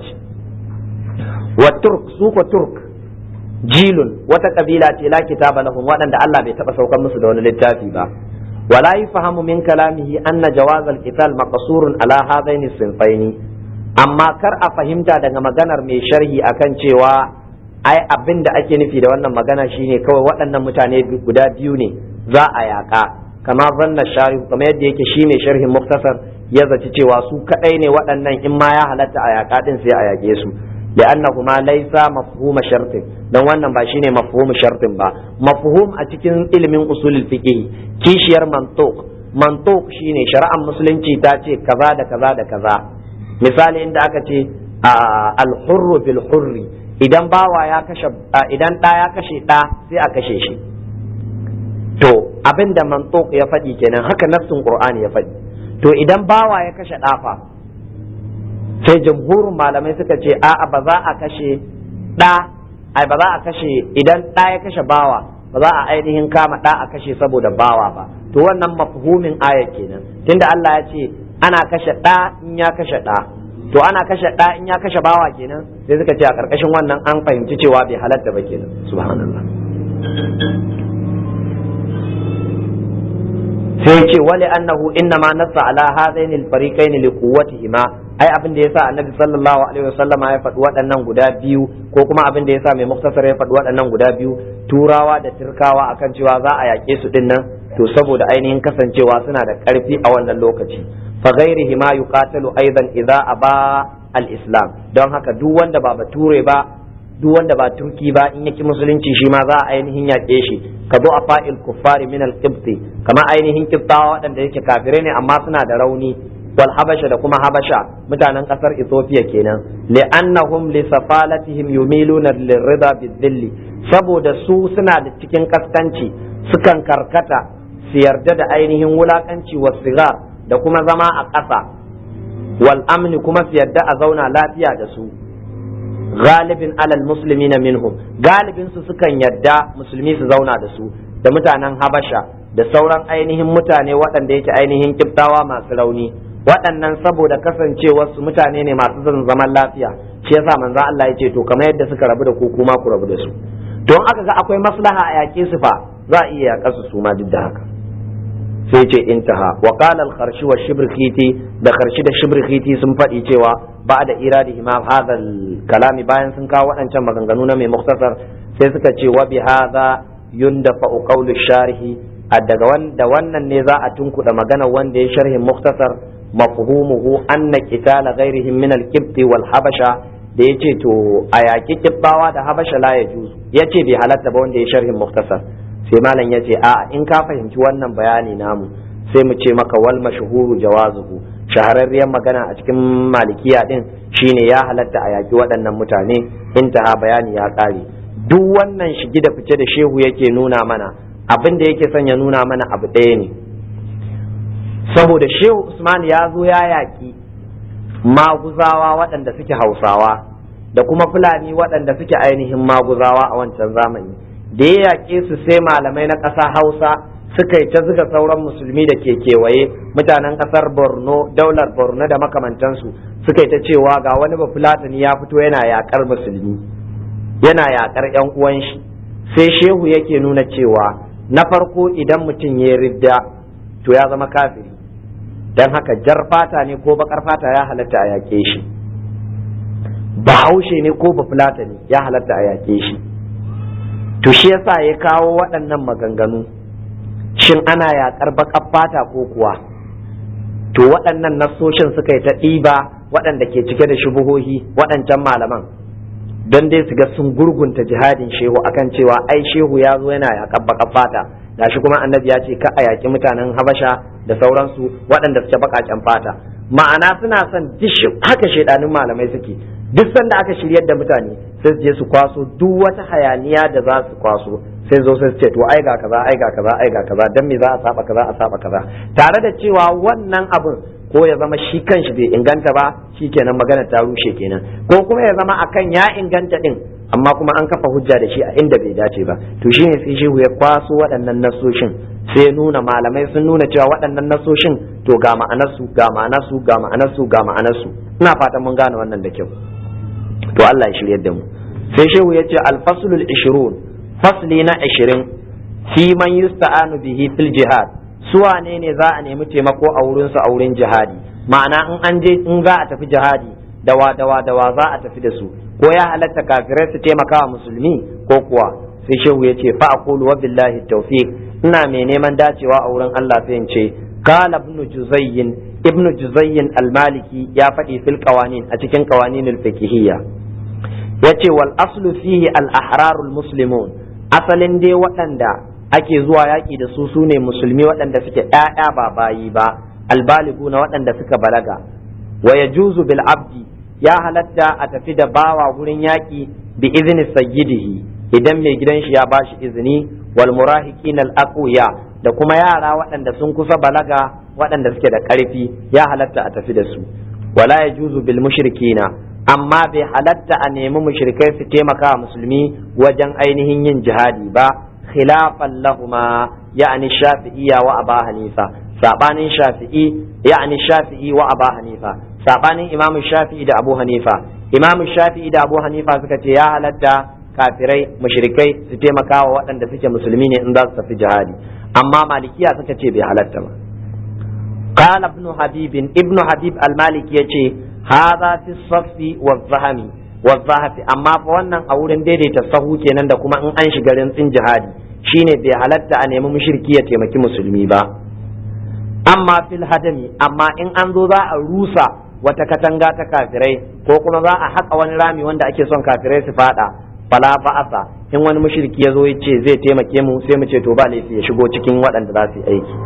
Wa turk, su ko turk jilun, wata kabila ce la kitaba lahum, waɗanda Allah bai taɓa saukar musu da wani littafi ba. Wala yufahamu min kalamihi anna jawaz al-qital maqsurun ala hadaini sinfaini, amma kar a fahimta daga maganar mai sharhi akan cewa ai abin da ake nufi da wannan magana shine kawai waɗannan mutane guda biyu ne za a yaƙa, kama zanna sharih, kamar yadda yake shi mai sharhin muktasar ya zaci cewa su kadai ne waɗannan, in ma ya halatta a yaƙa din sai a yaƙe su, li'annahuma laysa mafhuma shartin, dan wannan ba shine mafhumu shartin ba. Mafhum a cikin ilimin usulul fiqh kishiyar mantuq, mantuq shine shari'ar musulunci ta ce kaza da kaza da kaza. Misali inda aka ce al-hurru bil hurri, idan bawa ya kashe idan ɗa ya kashe ɗa sai a kashe shi. To abinda mantuq ya faɗi kenan, haka nassin Qur'ani ya faɗi. To idan bawa ya kashe ɗa fa, sai jamhurin malamai suka ce a'a ba za a kashe ɗa, ai ba za a kashe idan ɗa ya kashe bawa, ba za a ainihin kama ɗa a kashe saboda bawa ba. To wannan mafhumin aya kenan, tunda Allah ya ce ana kashe ɗa in ya kashe ɗa, to ana kashe ɗa in ya kashe bawa kenan, sai suka ce a ƙarƙashin wannan an fahimci cewa bai halatta ba kenan. Subhanallah. sai ce wali annahu inna ma nassa ala hadaini al-fariqain li quwwatihima, ai abin da yasa annabi sallallahu alaihi wasallam ya faɗi waɗannan guda biyu, ko kuma abin da yasa mai muktasar ya faɗi waɗannan guda biyu, turawa da turkawa akan cewa za a yaƙe su din nan, to saboda ainihin kasancewa suna da ƙarfi a wannan lokaci. fa ghairihi ma yuqatalu aidan idza aba al-islam, don haka duk wanda ba bature ba, duk wanda ba turki ba, in yaki musulunci shi ma za a ainihin yaƙe shi. ka zo a fa'il kuffari min al-qibti, kama ainihin kibtawa waɗanda yake kafirai ne amma suna da rauni, wal habasha da kuma habasha mutanen ƙasar Ethiopia kenan, li'annahum li safalatihim yumiluna lirida bidhilli, saboda su suna da cikin kaskanci sukan karkata su yarda da ainihin wulakanci wa sigar da kuma zama a ƙasa, wal amni kuma su yarda a zauna lafiya da su. galibin alal musulmi na minhum, galibin su sukan yadda musulmi su zauna da su, da mutanen habasha da sauran ainihin mutane waɗanda yake ainihin kiftawa masu rauni, waɗannan saboda kasancewar su mutane ne masu son zaman lafiya, shi yasa manzo Allah ya ce to kamar yadda suka rabu da ku kuma ku rabu da su. Don aka ga akwai maslaha a yaƙe su fa, za a iya yaƙa su su ma duk da haka. sai ce intaha wa qala al-kharshi wa shibrkhiti, da kharshi da shibrkhiti sun faɗi cewa ba da iradi imam hadha kalami, bayan sun kawo waɗancan maganganu na mai muktasar, sai suka ce wa bi hadha yundafa qawlu sharhi, daga wanda wannan ne za a tunkuda magana wanda ya sharhin muktasar, mafhumuhu anna qitala ghairihim min al-qibti wal habasha, da yace to a yaki kibbawa da habasha la yajuzu, yace bai halatta ba wanda ya sharhin muktasar. sai malam ya ce a in ka fahimci wannan bayani namu, sai mu ce maka wal mashhuru jawazuhu, shahararriyar magana a cikin malikiya din shine ya halatta a yaki waɗannan mutane, intaha bayani ya ƙare. Duk wannan shigi da fice da shehu yake nuna mana, abin da yake son ya nuna mana abu ɗaya ne, saboda shehu Usman ya zo ya yaki maguzawa waɗanda suke Hausawa da kuma Fulani waɗanda suke ainihin maguzawa a wancan zamani. Da ya yaƙe su sai malamai na ƙasa Hausa suka yi ta zuga sauran musulmi da ke kewaye, mutanen ƙasar Borno, daular Borno da makamantansu, suka yi ta cewa ga wani bafulatani ya fito yana yaƙar musulmi, yana yaƙar ƴan uwan shi. Sai shehu yake nuna cewa na farko idan mutum ya ridda to ya zama kafiri, don haka jar fata ne ko baƙar fata ya halatta a yaƙe shi, bahaushe ne ko bafulatani ya halatta a yaƙe shi. To shi yasa ya kawo waɗannan maganganu, shin ana yaƙar baƙar fata ko kuwa? To waɗannan nassoshin suka yi ta ɗiba waɗanda ke cike da shubuhohi waɗancan malaman, don dai su ga sun gurgunta jihadin shehu akan cewa ai shehu ya zo yana yaƙar baƙar fata, gashi kuma annabi ya ce ka a yaƙi mutanen habasha da sauransu waɗanda suke baƙaƙen fata. Ma'ana suna son haka shaidanin malamai suke, duk sanda aka shiryar da mutane sai su je su kwaso duk wata hayaniya da za su kwaso, sai zo sai su ce to ai ga kaza ai ga kaza ai ga kaza, dan me za a saba kaza a saba kaza, tare da cewa wannan abin ko ya zama shi kanshi bai inganta ba, shikenan magana ta rushe kenan, ko kuma ya zama akan ya inganta din amma kuma an kafa hujja da shi a inda bai dace ba. To shine sai shehu ya kwaso waɗannan nasoshin, sai nuna malamai sun nuna cewa waɗannan nasoshin to ga ma'anarsu ga ma'anarsu ga ma'anarsu ga ma'anarsu. Ina fatan mun gane wannan da kyau. To Allah ya shiryar da mu. Sai shehu ya ce alfaslul ishirun, fasli na ashirin, fi man yusta'anu bihi fil jihad, su wane ne za a nemi taimako a wurin su a wurin jihadi, ma'ana in an je in za a tafi jihadi dawa dawa dawa za a tafi da su, ko ya halatta kafirai su taimaka wa musulmi ko kuwa? Sai shehu ya ce fa aqulu wa billahi tawfiq, ina mai neman dacewa a wurin Allah sai in ce qala ibn juzayyin ibn juzayyin al-maliki ya faɗi fil qawanin, a cikin qawaninul fiqhiyya yace wal aslu fihi al-ahrarul muslimun, asalin dai waɗanda ake zuwa yaƙi da su sune musulmi waɗanda suke ƴaƴa ba bayi ba, albaliguna waɗanda suka balaga. Wa yajuzu bil abdi, ya halatta a tafi da bawa gurin yaƙi bi izni sayyidihi idan mai gidan shi ya bashi izini, wal murahiqin al aqwiya, da kuma yara waɗanda sun kusa balaga waɗanda suke da ƙarfi ya halatta a tafi da su. Wala yajuzu bil mushrikina, amma bai halatta a nemi mushrikai su taimaka musulmi wajen ainihin yin jihadi ba, khilafan lahuma ya'ni shafi'iyya wa aba hanifa, sabanin shafi'i ya'ni shafi'i wa aba hanifa, sabanin imam shafi'i da abu hanifa. Imam shafi'i da abu hanifa suka ce ya halatta kafirai mushrikai su taimaka wa waɗanda suke musulmi ne in za su tafi jihadi, amma malikiya suka ce bai halatta ba. qala ibn habib ibn habib al-maliki yace hadha fi safi wa zahami wa zahafi, amma fa wannan a wurin daidaita sahu kenan da kuma in an shiga rintsin jihadi shine bai halatta a nemi mushriki ya taimaki musulmi ba. Amma fil hadami, amma in an zo za a rusa wata katanga ta kafirai ko kuma za a haƙa wani rami wanda ake son kafirai su fada, fala ba'asa, in wani mushriki ya zo ya ce zai taimake mu sai mu ce to ba laifi ya shigo cikin waɗanda za su yi aiki.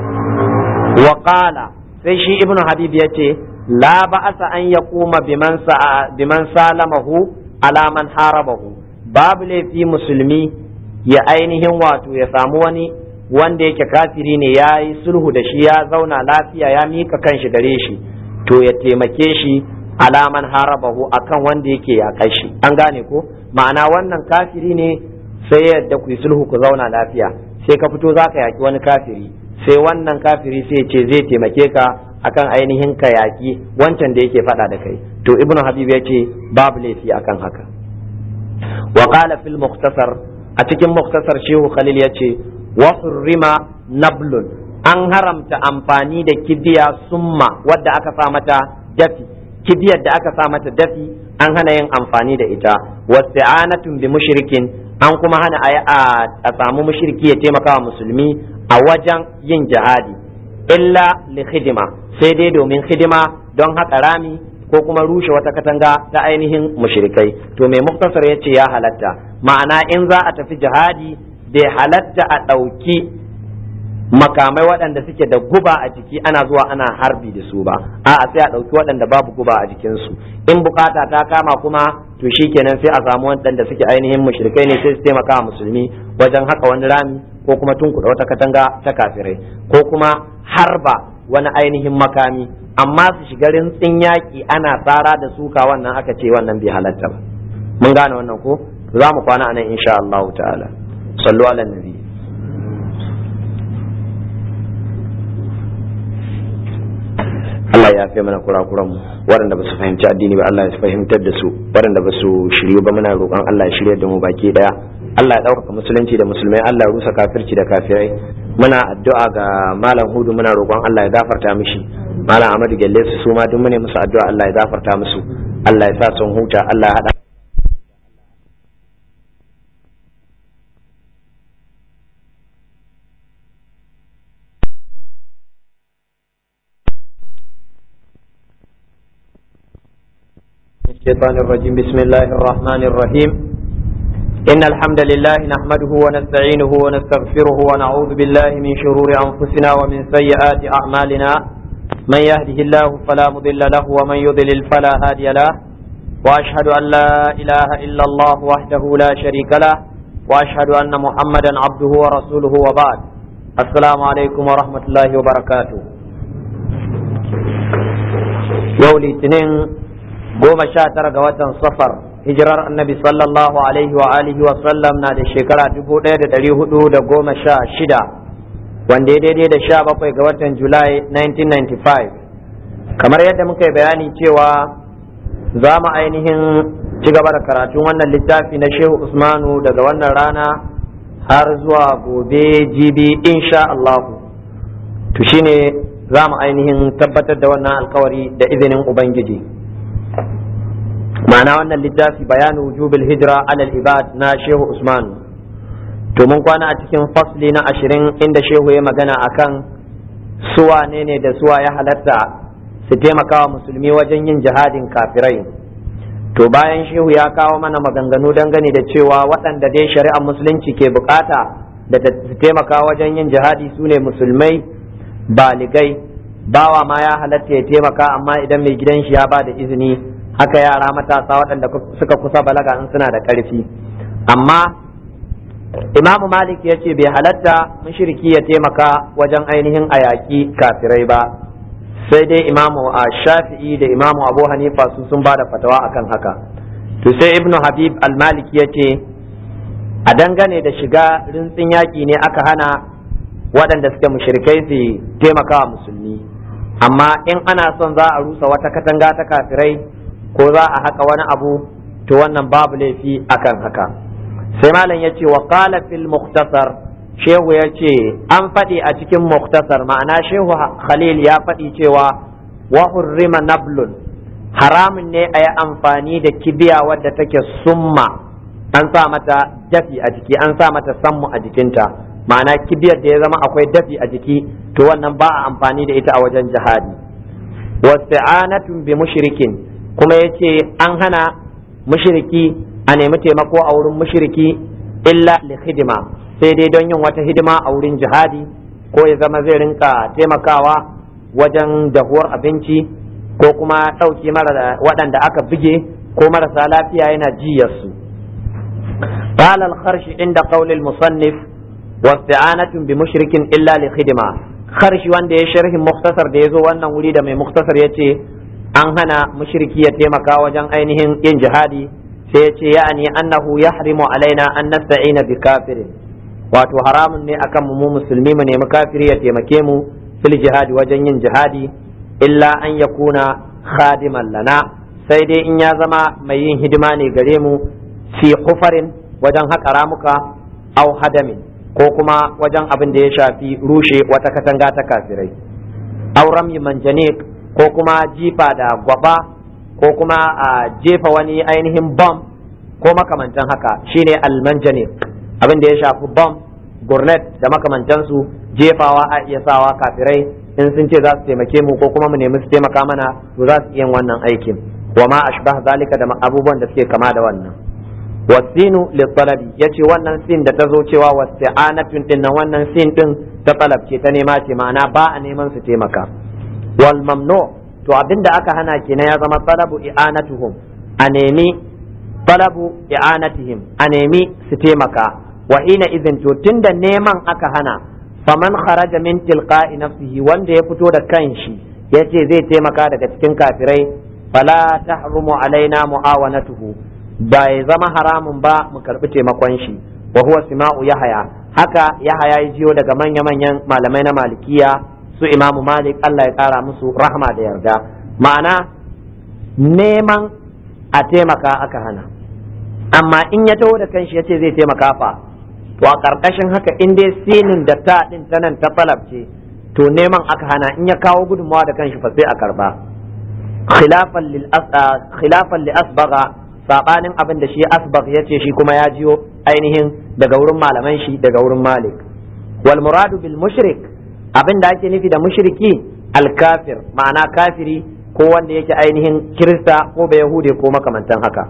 Wa qala, sai shi ibnu habib ya ce la ba'asa an yaquma biman sa'a biman salamahu ala man harabahu, babu laifi musulmi ya ainihin wato ya samu wani wanda yake kafiri ne ya yi sulhu da shi ya zauna lafiya ya mika kanshi gare shi, to ya taimake shi alaman harabahu akan wanda yake ya kashi. An gane ko? Ma'ana wannan kafiri ne sai yadda ku yi sulhu ku zauna lafiya, sai ka fito za ka yaki wani kafiri, sai wannan kafiri sai ce zai taimake ka akan ainihin ka yaki wancan da yake faɗa da kai, to ibnu habib ya ce babu laifi akan haka. Wa qala fil mukhtasar, a cikin mukhtasar shehu khalil ya ce wa hurrima nablun, an haramta amfani da kibiya summa wadda aka sa mata dafi, kibiyar da aka sa mata dafi an hana yin amfani da ita. Wasti'anatun bi mushrikin, an kuma hana a samu mushriki ya taimaka wa musulmi a wajen yin jihadi, illa li khidma, sai dai domin hidima don haƙa rami ko kuma rushe wata katanga ta ainihin mushrikai. To mai muktasar ya ce ya halatta, ma'ana in za a tafi jihadi bai halatta a ɗauki makamai waɗanda suke da guba a jiki ana zuwa ana harbi da su ba, a'a sai a ɗauki waɗanda babu guba a jikinsu. In bukata ta kama kuma to shikenan sai a samu waɗanda suke ainihin mushrikai ne sai su taimaka musulmi wajen haka wani rami ko kuma tunkuɗa wata katanga ta kafirai ko kuma harba wani ainihin makami, amma su shiga rintsin yaƙi ana tsara da suka, wannan aka ce wannan bai halatta ba. Mun gane wannan ko? Za mu kwana anan insha Allah ta'ala. Sallu ala nabi. Allah ya fi mana kurakuran mu, waɗanda ba su fahimci addini ba Allah ya fahimtar da su, waɗanda ba su shiryu ba muna roƙon Allah ya shirya da mu baki daya. Allah ya ɗaukaka musulunci da musulmai, Allah ya rusa kafirci da kafirai. Muna addu'a ga Malam Hudu, muna roƙon Allah ya gafarta mishi, Malam Ahmadu Gelle su su ma duk mune musu addu'a Allah ya gafarta musu, Allah ya sa sun huta, Allah ya haɗa الشيطان الرجيم. بسم الله الرحمن الرحيم. إن الحمد لله نحمده ونستعينه ونستغفره ونعوذ بالله من شرور أنفسنا ومن سيئات أعمالنا، من يهده الله فلا مضل له ومن يضلل فلا هادي له، وأشهد أن لا إله إلا الله وحده لا شريك له، وأشهد أن محمدا عبده ورسوله، وبعد. السلام عليكم ورحمة الله وبركاته. يولي تنين goma sha tara ga watan safar, hijirar annabi sallallahu alaihi wa alihi wa sallam na da shekara dubu ɗaya da ɗari hudu da goma sha shida, wanda ya daidai da sha bakwai ga watan julai nineteen ninety-five. Kamar yadda muka yi bayani cewa za mu ainihin ci gaba da karatun wannan littafi na shehu usmanu daga wannan rana har zuwa gobe jibi insha Allah. To shine za mu ainihin tabbatar da wannan alkawari da izinin ubangiji. Ma'ana wannan littafi bayanu wujubil hijra alal ibad na shehu usman. To mun kwana a cikin fasli na ashirin inda shehu ya magana akan suwa ne ne da suwa ya halatta su taimakawa musulmi wajen yin jihadin kafirai. To bayan shehu ya kawo mana maganganu dangane da cewa waɗanda dai shari'ar musulunci ke bukata da su taimaka wajen yin jihadi su ne musulmai baligai. Bawa ma ya halatta ya taimaka, amma idan mai gidan shi ya ba da izini. Haka yara matasa waɗanda suka kusa balaga in suna da ƙarfi. Amma imamu malik ya ce bai halatta mushriki ya taimaka wajen ainihin ayaki kafirai ba, sai dai imamu a shafi'i da imamu abu hanifa su sun ba da fatawa akan haka. To sai ibnu habib al-maliki ya ce a dangane da shiga rintsin yaƙi ne aka hana waɗanda suke mushrikai su taimaka wa musulmi, amma in ana son za a rusa wata katanga ta kafirai ko za a haka wani abu to wannan babu laifi akan haka. Sai malam ya ce wa qala fil mukhtasar, shehu ya ce an faɗi a cikin mukhtasar, ma'ana shehu khalil ya faɗi cewa wa hurrima nablun, haramun ne a yi amfani da kibiya wadda take summa, an sa mata dafi a jiki, an sa mata sammu a jikinta, ma'ana kibiyar da ya zama akwai dafi a jiki to wannan ba a amfani da ita a wajen jihadi. Wasti'anatun bi mushrikin, kuma yace an hana mushriki a nemi taimako a wurin mushriki illa li khidma, sai dai don yin wata hidima a wurin jihadi, ko ya zama zai rinka taimakawa wajen dahuwar abinci ko kuma ɗauki mara waɗanda aka buge ko marasa lafiya yana jiyarsu. قال الخرش عند قول المصنف واستعانة بمشرك إلا لخدمة. خرش وان دي شرح مختصر دي زو وانا وليد من مختصر يتي أنهنا مشركي يتيمكا وجن أينهن ينجهادي سيتي يعني أنه يحرم علينا أن نستعين بكافر، واتو حرام ني أكم مو مسلمي من مكافر يتيمكيمو في الجهاد وجن ينجهادي إلا أن يكون خادما لنا، سيدي إن يازما ميين هدماني قريمو fi kufarin wajen haƙa ramuka au hadamin, ko kuma wajen abin da ya shafi rushe wata katanga ta kafirai, au ramyi manjanik, ko kuma jifa da gwaba, ko kuma a jefa wani ainihin bom ko makamantan haka, shine almanjanik. Abin da ya shafi bom, gurnet da makamantansu jefawa a iya sawa kafirai in sun ce za su taimake mu ko kuma mu nemi su taimaka mana, to za su iya wannan aikin. Wa ma ashbah zalika, da abubuwan da suke kama da wannan. wasinu littalabi, yace wannan sin da ta zo cewa wasti'anatun din nan, wannan sin din ta talab ce, ta nema ce, ma'ana ba a neman su taimaka. Wal mamnu, to abinda aka hana kenan ya zama talabu i'anatuhum, a nemi talabu i'anatihim, a nemi su taimaka. Wa ina idin, to tunda neman aka hana, faman kharaja min tilqa'i nafsihi, wanda ya fito da kanshi yace zai taimaka daga cikin kafirai, fala tahrumu alaina mu'awanatuhu, bai zama haramun ba mu karbi taimakon shi. Wa huwa sima'u yahaya, haka yahaya ya jiyo daga manya-manyan malamai na malikiya su imamu malik, Allah ya kara musu rahma da yarda. Ma'ana neman a taimaka aka hana, amma in ya taho da kanshi yace zai taimaka fa, to a karkashin haka in dai sinin da ta din ta nan ta falab ce, to neman aka hana. In ya kawo gudunmawa da kanshi fa sai a karba. khilafan lil khilafan li asbagha, sabanin abin da shi asbagh yace shi kuma ya jiyo ainihin daga wurin malaman shi daga wurin malik. Wal muradu bil mushrik, abin da ake nufi da mushriki al kafir, ma'ana kafiri ko wanda yake ainihin kirista ko ba yahudi ko makamantan haka.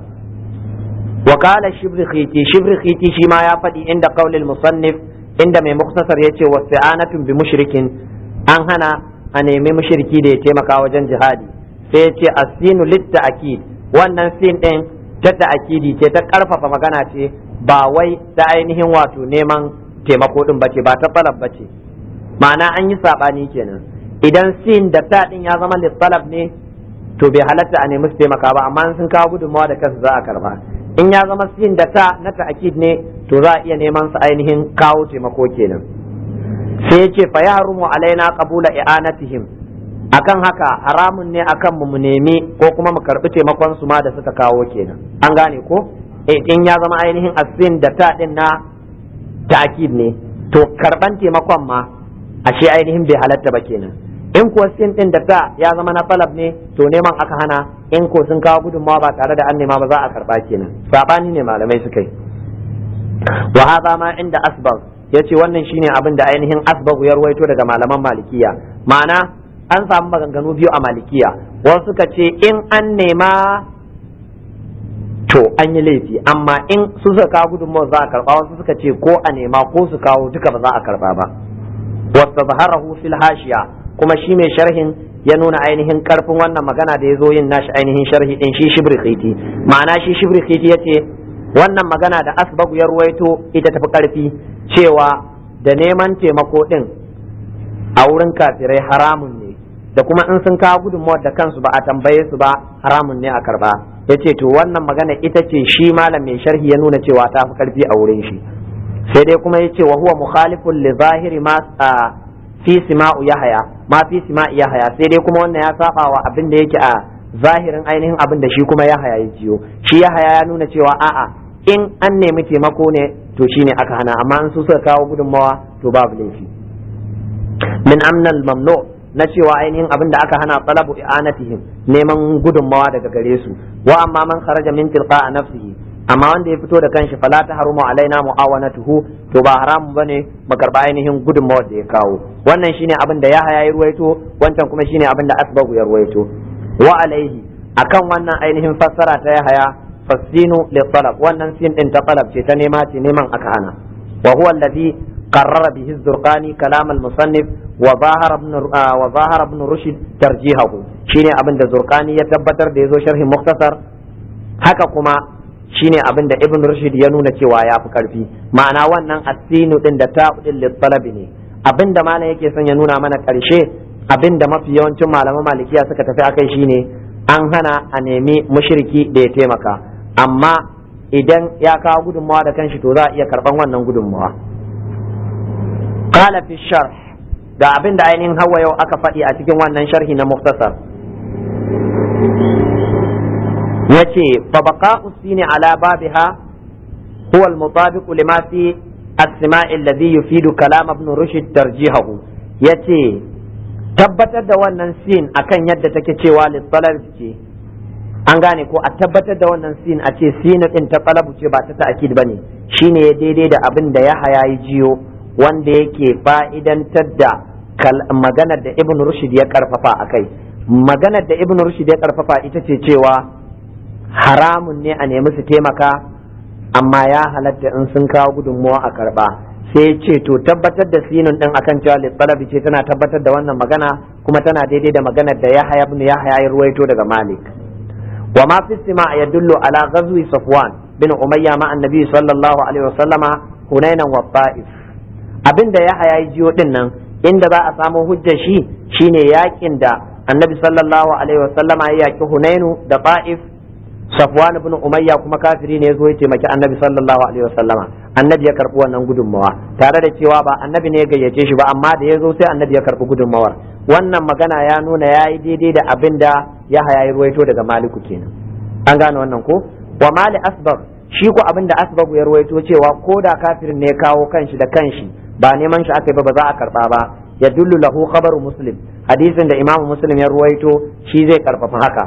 Wa qala shibrikhiti, shibrikhiti shi ma ya faɗi inda qaulil musannif, inda mai muktasar yace wasta'anatun bi mushrikin, an hana a nemi mushriki da ya taimaka wajen jihadi. Sai yace as-sinu lit ta'kid, wannan sin din ta ta'kidi ce, ta karfafa magana ce, ba wai ta ainihin wato neman taimako din bace, ba ta talab bace. Ma'ana an yi sabani kenan, idan sin da ta din ya zama littalab ne to bai halatta a nemi su taimaka ba, amma sun kawo gudunmawa da kansu za a karba. In ya zama sin da ta na ta'kid ne to za a iya neman su ainihin kawo taimako kenan. Sai yace fa yahrumu alaina qabula i'anatihim, akan haka haramun ne akan mu mu nemi ko kuma mu karbi taimakon su ma da suka kawo kenan. An gane ko? Eh, in ya zama ainihin asin da ta din na ta'kid ne, to karban taimakon ma ashe ainihin bai halatta ba kenan. In kuwa sin din da ta ya zama na talab ne, to neman aka hana. In ko sun kawo gudunmawa ba tare da an nema ba za a karba kenan. Sabani ne malamai suka yi. Wa hadha ma inda asbagh, yace wannan shine abin da ainihin asbagh ya ruwaito daga malaman malikiya. Ma'ana an samu maganganu biyu a malikiya, wasu suka ce in an nema to an yi laifi, amma in su suka kawo gudunmawar za a karba, wasu suka ce ko a nema ko su kawo duka ba za a karba ba. wasta zaharahu fil hashiya, kuma shi mai sharhin ya nuna ainihin karfin wannan magana da ya zo yin nashi ainihin sharhi din shi Shibrikhiti. Ma'ana shi Shibrikhiti ya ce wannan magana da Asbagu ya ruwaito ita tafi karfi, cewa da neman taimako din a wurin kafirai haramun ne, da kuma in sun kawo gudunmawar da kansu ba a tambaye su ba haramun ne a karba. Ya ce to wannan magana ita ce shi malam mai sharhi ya nuna cewa ta fi karfi a wurin shi. Sai dai kuma ya ce wa huwa mukhalifun li zahiri ma fi sima'u yahaya ma fi sima'i yahaya, sai dai kuma wannan ya saba wa abin da yake a zahirin ainihin abin da shi kuma yahaya ya jiyo. Shi yahaya ya nuna cewa a'a in an nemi taimako ne to shine aka hana, amma in su suka kawo gudunmawa to babu laifi. min amnal mamnu, na cewa ainihin abin da aka hana talabu i'anatihim, neman gudunmawa daga gare su. Wa amma man kharaja min tilqa'a nafsihi, amma wanda ya fito da kanshi fala ta harumu alaina mu'awanatuhu, to ba haramu bane mu karba ainihin gudunmawar da ya kawo. Wannan shine abin da Yahaya ya ruwaito, wancan kuma shine abin da Asbagu ya ruwaito. Wa alaihi, akan wannan ainihin fassara ta Yahaya, fasinu li talab, wannan sin din ta talab ce, ta nema ce, neman aka hana. Wa huwa alladhi qarrara bihi az-Zurqani kalam al-musannif wa zahara ibn wa zahara ibn Rushd tarjihahu, shine abin da Zurqani ya tabbatar da yazo sharhin Mukhtasar. Haka kuma shine abin da Ibn Rushd ya nuna cewa ya fi karfi, ma'ana wannan asinu din da ta'udin littalabi ne. Abin da malam yake son ya nuna mana karshe, abin da mafi yawancin malaman malikiya suka tafi akai shine an hana a nemi mushriki da ya taimaka, amma idan ya kawo gudunmawa da kanshi to za a iya karban wannan gudunmawa. Qala fi sharh, da abin da ainihin hawa yau aka faɗi a cikin wannan sharhi na Mukhtasar, yace fa baqa'u sini ala babiha huwa al-mutabiq lima fi as-sima' alladhi yufidu kalam ibn Rushd tarjihahu. Yace tabbatar da wannan sin akan yadda take cewa lit-talab ce, an gane ko, a tabbatar da wannan sin a ce sin din ta talabu ce ba ta ta'kid bane, shine daidai da abin da Yahaya ya jiyo, wanda yake fa'idantar da maganar da Ibn Rushd ya karfafa akai. Maganar da Ibn Rushd ya karfafa ita ce cewa haramun ne a nemi su taimaka, amma ya halatta in sun kawo gudunmuwa a karba. Sai ce to tabbatar da sinun din akan cewa litsalabi ce tana tabbatar da wannan magana, kuma tana daidai da maganar da Yahya ibn Yahya ya ruwaito daga Malik. Wa ma fi sima yadullu ala ghazwi Safwan bin Umayya ma annabi sallallahu alaihi wasallama Hunainan wa Ta'if. Abinda Yahya ya jiyo din nan, inda za a samu hujjar shi shine yakin da annabi sallallahu alaihi wasallama ya yaki Hunainu da Ta'if. Safwan ibn Umayya kuma kafiri ne yazo ya taimaki Annabi sallallahu alaihi wasallama, Annabi ya karbi wannan gudunmawa, tare da cewa ba Annabi ne ya gayyace shi ba, amma da yazo sai Annabi ya karbi gudunmawar. Wannan magana ya nuna yayi daidai da abin da Yahya ya ruwaito daga Maliku kenan. An gane wannan ko? Wa mali asbab, shi ko abin da asbab ya ruwaito cewa ko da kafirin ne ya kawo kanshi da kanshi, ba neman shi aka yi ba, ba za a karba ba. Ya dullu lahu khabaru Muslim, hadisin da Imam Muslim ya ruwaito shi zai karfafa haka.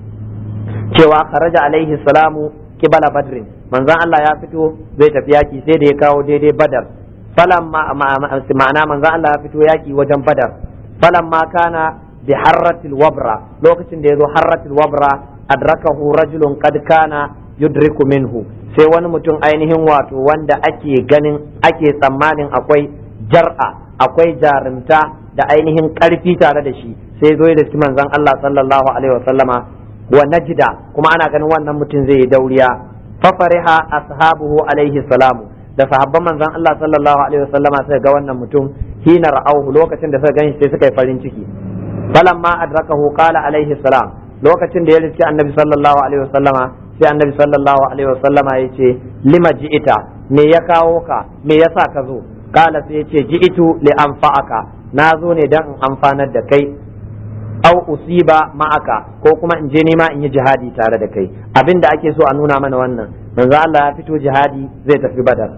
Cewa kharaja alaihi salamu kibala badrin, manzon Allah ya fito zai tafi yaki sai da ya kawo daidai badar. Falamma ma'ana manzon Allah ya fito yaki wajen badar. Falamma kana bi harratil wabra, lokacin da yazo harratil wabra adrakahu rajulun qad kana yudriku minhu, sai wani mutum ainihin wato wanda ake ganin ake tsammanin akwai jar'a, akwai jarumta da ainihin karfi tare da shi, sai zo da shi manzon Allah sallallahu alaihi wasallama wa najda, kuma ana ganin wannan mutum zai yi dauriya. fa fariha ashabuhu alaihi salamu, da sahabban manzon Allah sallallahu alaihi wasallama suka ga wannan mutum, hina ra'auhu, lokacin da suka gani sai suka yi farin ciki. falamma adrakahu qala alaihi salam, lokacin da ya riski annabi sallallahu alaihi wasallama sai annabi sallallahu alaihi wasallama ya ce lima ji'ita, me ya kawo ka, me yasa ka zo? Qala sai ya ce ji'itu li anfa'aka, na zo ne dan in amfanar da kai, au usiba ma'aka, ko kuma in je nema in yi jihadi tare da kai. Abin da ake so a nuna mana wannan, manzo Allah ya fito jihadi zai tafi Badar,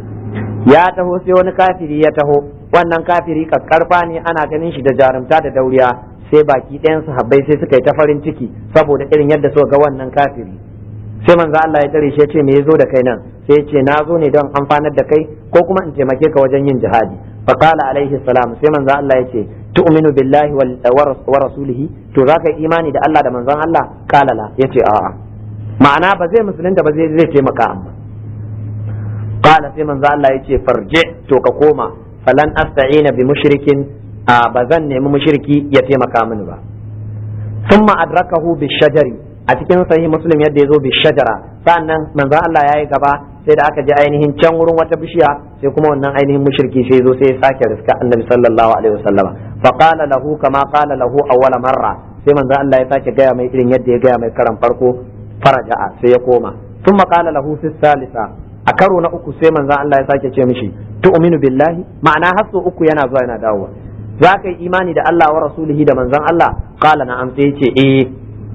ya taho sai wani kafiri ya taho, wannan kafiri kakkarfa ne, ana ganin shi da jarumta da dauriya, sai baki ɗayan sahabbai sai suka yi ta farin ciki saboda irin yadda suka ga wannan kafiri. Sai manzo Allah ya tare shi ya ce me yazo da kai nan? Sai ya ce na zo ne don amfanar da kai ko kuma in taimake ka wajen yin jihadi. Faqala alaihi salam, sai manzo Allah ya ce tu'minu billahi wa rasulihi, to zaka yi imani da Allah da manzon Allah? Qala la, yace a'a. ma'ana ba zai musulunta ba zai zai taimaka amma qala sai manzo Allah yace farje to ka koma falan asta'ina bi mushrikin ba zan nemi mushriki ya taimaka mini ba thumma adrakahu bi shajari a cikin sahih muslim yadda yazo bi shajara sannan manzo Allah yayi gaba sai da aka je ainihin can wurin wata bishiya sai kuma wannan ainihin mushriki sai zo sai ya sake riska annabi sallallahu alaihi wasallama fa qala lahu kama qala lahu awwala marra sai manzo Allah ya sake gaya mai irin yadda ya gaya mai karan farko faraja'a sai ya koma thumma qala lahu fi salisa a karo na uku sai manzo Allah ya sake ce mishi tu'minu billahi ma'ana hasso uku yana zuwa yana dawowa za ka yi imani da Allah wa rasulihi da manzon Allah qala na'am sai ya ce eh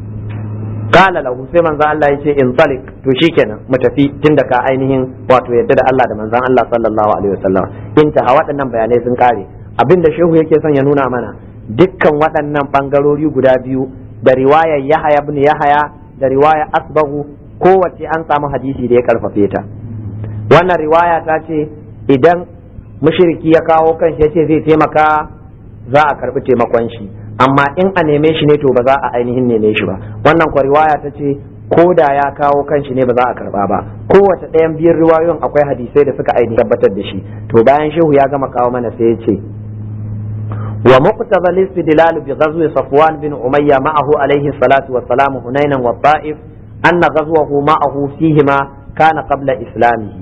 kala lahu sai manzon Allah ya ce in talik to shikenan mu tafi tunda ka ainihin wato yadda da Allah da manzon Allah sallallahu alaihi wasallam intaha waɗannan bayanai sun kare abinda shehu yake son ya nuna mana dukkan waɗannan bangarori guda biyu da riwayar Yahaya ibn Yahaya da riwayar Asbahu kowace an samu hadisi da ya karfafe ta wannan riwaya ta ce idan mushriki ya kawo kanshi ya ce zai taimaka za a karbi taimakon shi amma in a neme shi ne to ba za a ainihin neme shi ba wannan kwa riwaya ta ce ko da ya kawo kanshi ne ba za a karba ba kowace ɗayan biyar riwayoyin akwai hadisai da suka ainihin tabbatar da shi to bayan shehu ya gama kawo mana sai ya ce wa muqtada al-istidlal bi ghazwi safwan bin umayya ma'ahu alayhi salatu wa salam hunainan wa ta'if anna ghazwahu ma'ahu fihima kana qabla islamihi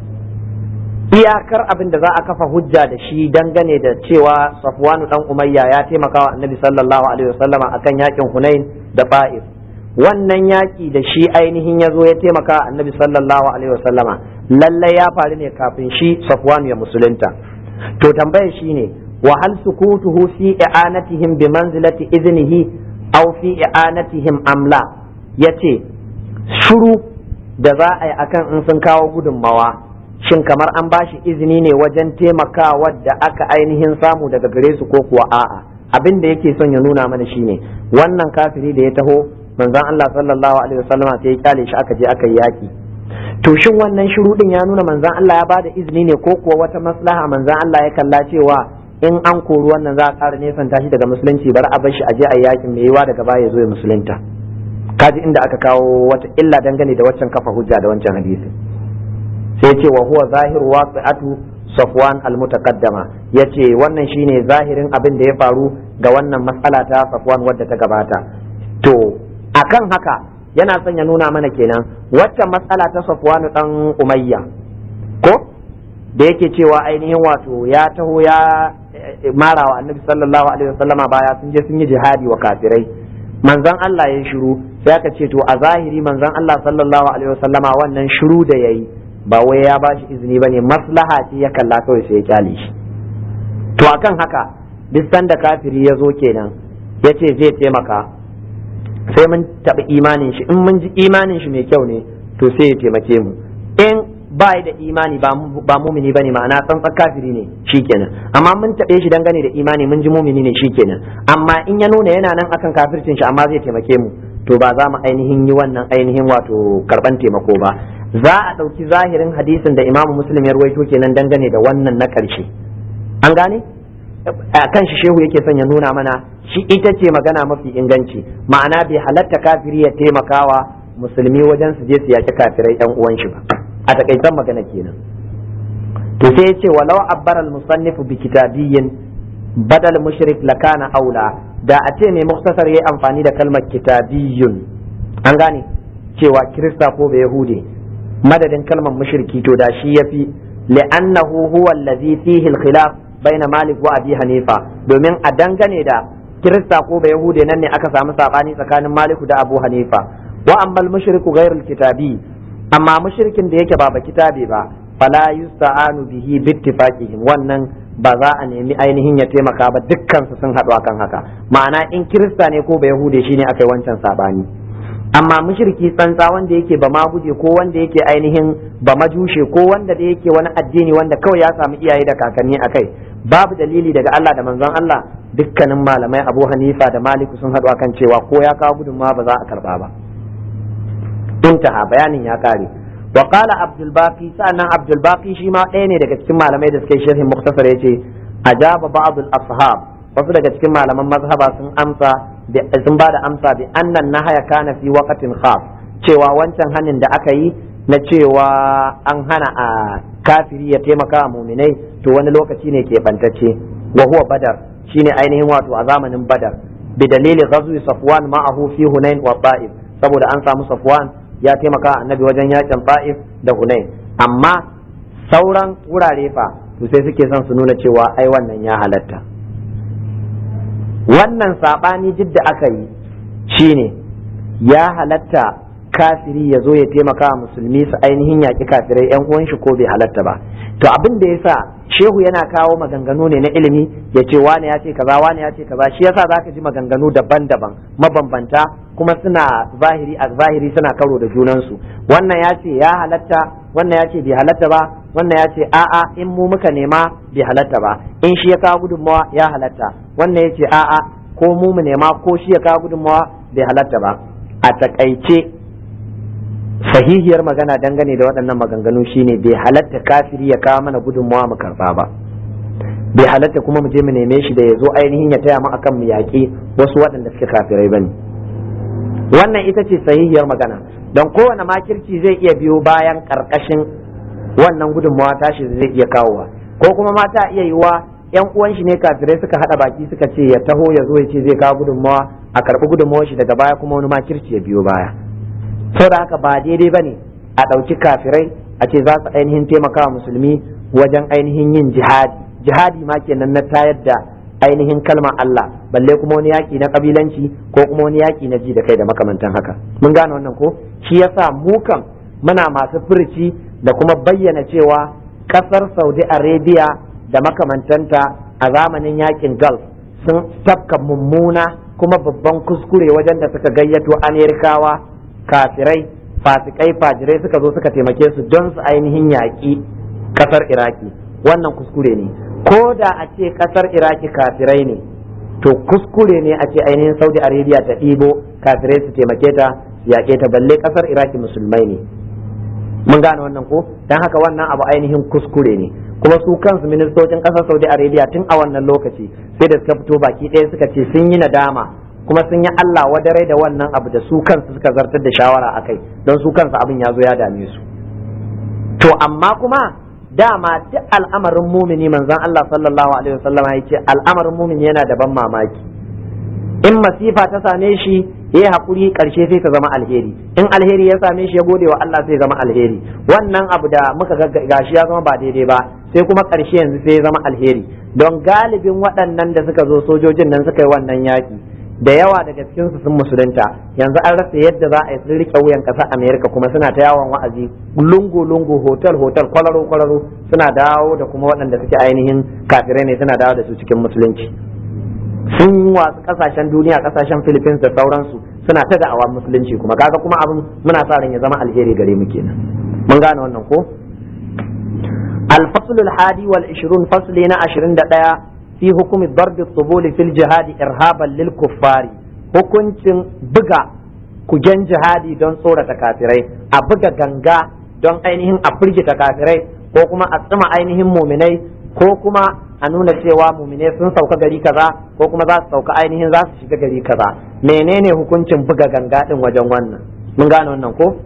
iyakar abin da za a kafa hujja da shi dangane da cewa Safwanu dan Umayya ya taimaka wa Annabi sallallahu alaihi wasallama akan yakin Hunain da Ta'if wannan yaki da shi ainihin ya zo ya taimaka wa Annabi sallallahu alaihi wasallama lalle ya faru ne kafin shi Safwanu ya musulunta to tambayar shine wa hal sukutuhu fi i'anatihim bi manzilati idnihi aw fi i'anatihim amla yace shuru da za a yi akan in sun kawo gudunmawa shin kamar an bashi izini ne wajen taimakawa da aka ainihin samu daga gare su ko kuwa a'a abin da yake son ya nuna mana shine wannan kafiri da ya taho manzon Allah sallallahu alaihi wasallam sai ya kyale shi aka je aka yi yaki to shin wannan shurudin ya nuna manzon Allah ya bada izini ne ko kuwa wata maslaha manzon Allah ya kalla cewa in an kori wannan za a ƙara nesan tashi daga musulunci bar a bar shi a je a yakin mai yiwa daga baya ya zo ya musulunta kaji inda aka kawo wata illa dangane da waccan kafa hujja da wancan hadisi sai ce wa huwa zahiru waqi'atu Safwan al-mutaqaddama yace wannan shine zahirin abin da ya faru ga wannan matsala ta Safwan wadda ta gabata to akan haka yana son ya nuna mana kenan waccan matsala ta Safwan dan Umayya ko da yake cewa ainihin wato ya taho ya marawa Annabi sallallahu alaihi wasallama baya sun je sun yi jihadi wa kafirai manzon Allah ya shiru sai aka ce to a zahiri manzon Allah sallallahu alaihi wasallama wannan shiru da yayi ba wai ya ba shi izini bane maslaha ce ya kalla kawai sai ya kyale shi to akan haka duk sanda kafiri ya zo kenan ya ce zai taimaka sai mun taɓa imanin shi in mun ji imanin shi mai kyau ne to sai ya taimake mu in ba da imani ba mumini bane ma'ana tsantsan kafiri ne shikenan amma mun taɓe shi dangane da imani mun ji mumini ne shikenan amma in ya nuna yana nan akan kafircin shi amma zai taimake mu to ba za mu ainihin yi wannan ainihin wato karban taimako ba za a ɗauki zahirin hadisin da imamu muslim ya ruwaito kenan dangane da wannan na ƙarshe an gane a kan shi shehu yake son ya nuna mana shi ita ce magana mafi inganci ma'ana bai halatta kafiri ya taimakawa musulmi wajen su je su yaki kafirai yan uwan shi ba a takaitan magana kenan to sai ya ce walau abbara al-musannifu bi kitabiyyin badal mushrik lakana aula da a ce mai muktasar yayi amfani da kalmar kitabiyyun an gane cewa kirista ko bai yahudi madadin kalmar mushriki to da shi yafi li'annahu huwa allazi fihi al-khilaf baina malik wa abi hanifa domin a dangane da kirista ko bai yahudi nan ne aka samu sabani tsakanin maliku da abu hanifa wa amma al-mushriku ghayr al-kitabi amma mushrikin da yake ba ba kitabe ba fala yusta'anu bihi bi ittifaqihim wannan ba za a nemi ainihin ya taimaka ba dukkan su sun haɗu akan haka ma'ana in kirista ne ko ba yahude shine akai wancan sabani amma mushriki tsantsa wanda yake ba maguje ko wanda yake ainihin ba majushe ko wanda da yake wani addini wanda kawai ya samu iyaye da kakanni akai babu dalili daga Allah da manzon Allah dukkanin malamai Abu Hanifa da Maliku sun haɗu akan cewa ko ya kawo gudunmawa ba za a karba ba intaha bayanin ya kare wa qala Abdul Baqi sa'annan Abdul Baqi shi ma ɗaya ne daga cikin malamai da suke sharhin muktasar yace ajaba ba'd al-ashab wasu daga cikin malaman mazhaba sun amsa sun ba da amsa bi annan nahaya kana fi waqtin khas cewa wancan hanin da aka yi na cewa an hana a kafiri ya taimaka a muminai to wani lokaci ne ke bantacce wa huwa badar shine ainihin wato a zamanin badar bi dalili ghazwi safwan ma'ahu fi hunain wa ta'if saboda an samu safwan ya taimaka annabi wajen yakin ta'if da hunain amma sauran wurare fa to sai suke son su nuna cewa ai wannan ya halatta wannan sabani duk da aka yi shine ya halatta kafiri ya zo ya taimaka wa musulmi su ainihin yaƙi kafirai yan uwan shi ko bai halatta ba to abin da yasa shehu yana kawo maganganu ne na ilimi ya ce wane ya ce kaza wane ya ce kaza shi yasa zaka ji maganganu daban-daban mabambanta kuma suna zahiri a zahiri suna karo da junansu wannan ya ce ya halatta wannan ya ce bai halatta ba wannan ya ce a'a in mu muka nema bai halatta ba in shi ya kawo gudunmawa ya halatta wannan ya ce a'a ko mu mu nema ko shi ya kawo gudunmawa bai halatta ba a takaice sahihiyar magana dangane da waɗannan maganganu shine bai halatta kafiri ya kawo mana gudunmawa mu karba ba bai halatta kuma mu je mu neme shi da ya zo ainihin ya taya mu akan mu yaƙi wasu waɗanda suke kafirai bane wannan ita ce sahihiyar magana don kowane makirci zai iya biyo bayan ƙarƙashin wannan gudunmawa tashi zai iya kawowa ko kuma mata iya yiwa yan uwan shi ne kafirai suka haɗa baki suka ce ya taho ya zo ya ce zai kawo gudunmawa a karɓi gudunmawar shi daga baya kuma wani makirci ya biyo baya saboda haka ba daidai bane a ɗauki kafirai a ce za su ainihin taimaka wa musulmi wajen ainihin yin jihadi jihadi ma kenan na tayar da ainihin kalmar Allah balle kuma wani yaki na kabilanci ko kuma wani yaki na ji da kai da makamantan haka mun gane wannan ko shi yasa mu kan muna masu furci da kuma bayyana cewa kasar Saudi Arabia da makamantanta a zamanin yakin Gulf sun tafka mummuna kuma babban kuskure wajen da suka gayyato Amerikawa kafirai fasikai fajirai suka zo suka taimake su don su ainihin yaƙi ƙasar Iraki wannan kuskure ne ko da a ce ƙasar Iraki kafirai ne to kuskure ne a ce ainihin Saudi Arabia ta ɗibo kafirai su taimake ta yaƙe ta balle ƙasar Iraki musulmai ne mun gane wannan ko dan haka wannan abu ainihin kuskure ne kuma su kansu ministocin ƙasar Saudi Arabia tun a wannan lokaci sai da suka fito baki ɗaya suka ce sun yi nadama kuma sun yi Allah wadarai da wannan abu da su kansu suka zartar da shawara akai don su kansu abin ya zo ya dame su to amma kuma dama duk al'amarin mumini manzon Allah sallallahu alaihi wasallam ya ce al'amarin mumini yana da ban mamaki in masifa ta same shi yayi hakuri karshe sai ta zama alheri in alheri ya same shi ya gode wa Allah sai zama alheri wannan abu da muka ga gashi ya zama ba daidai ba sai kuma karshe yanzu sai ya zama alheri don galibin waɗannan da suka zo sojojin nan suka yi wannan yaki da yawa daga cikin su sun musulunta yanzu an rasa yadda za a yi sun rike wuyan ƙasar Amerika kuma suna ta yawon wa'azi lungu lungu hotel hotel kwararo kwararo suna dawo da kuma waɗanda suke ainihin kafirai ne suna dawo da su cikin musulunci sun wasu kasashen duniya kasashen Philippines da sauransu suna ta da'awar musulunci kuma kaga kuma abin muna sa ran ya zama alheri gare mu kenan mun gane wannan ko al-fasl al-hadi wal ishrun fasli na ashirin da ɗaya fi hukumi darbi tsubuli fil jihadi irhaban lil kuffari hukuncin buga kujen jihadi don tsorata kafirai a buga ganga don ainihin a firgita kafirai ko kuma a tsima ainihin muminai ko kuma a nuna cewa muminai sun sauka gari kaza ko kuma za su sauka ainihin za su shiga gari kaza menene hukuncin buga ganga din wajen wannan mun gane wannan ko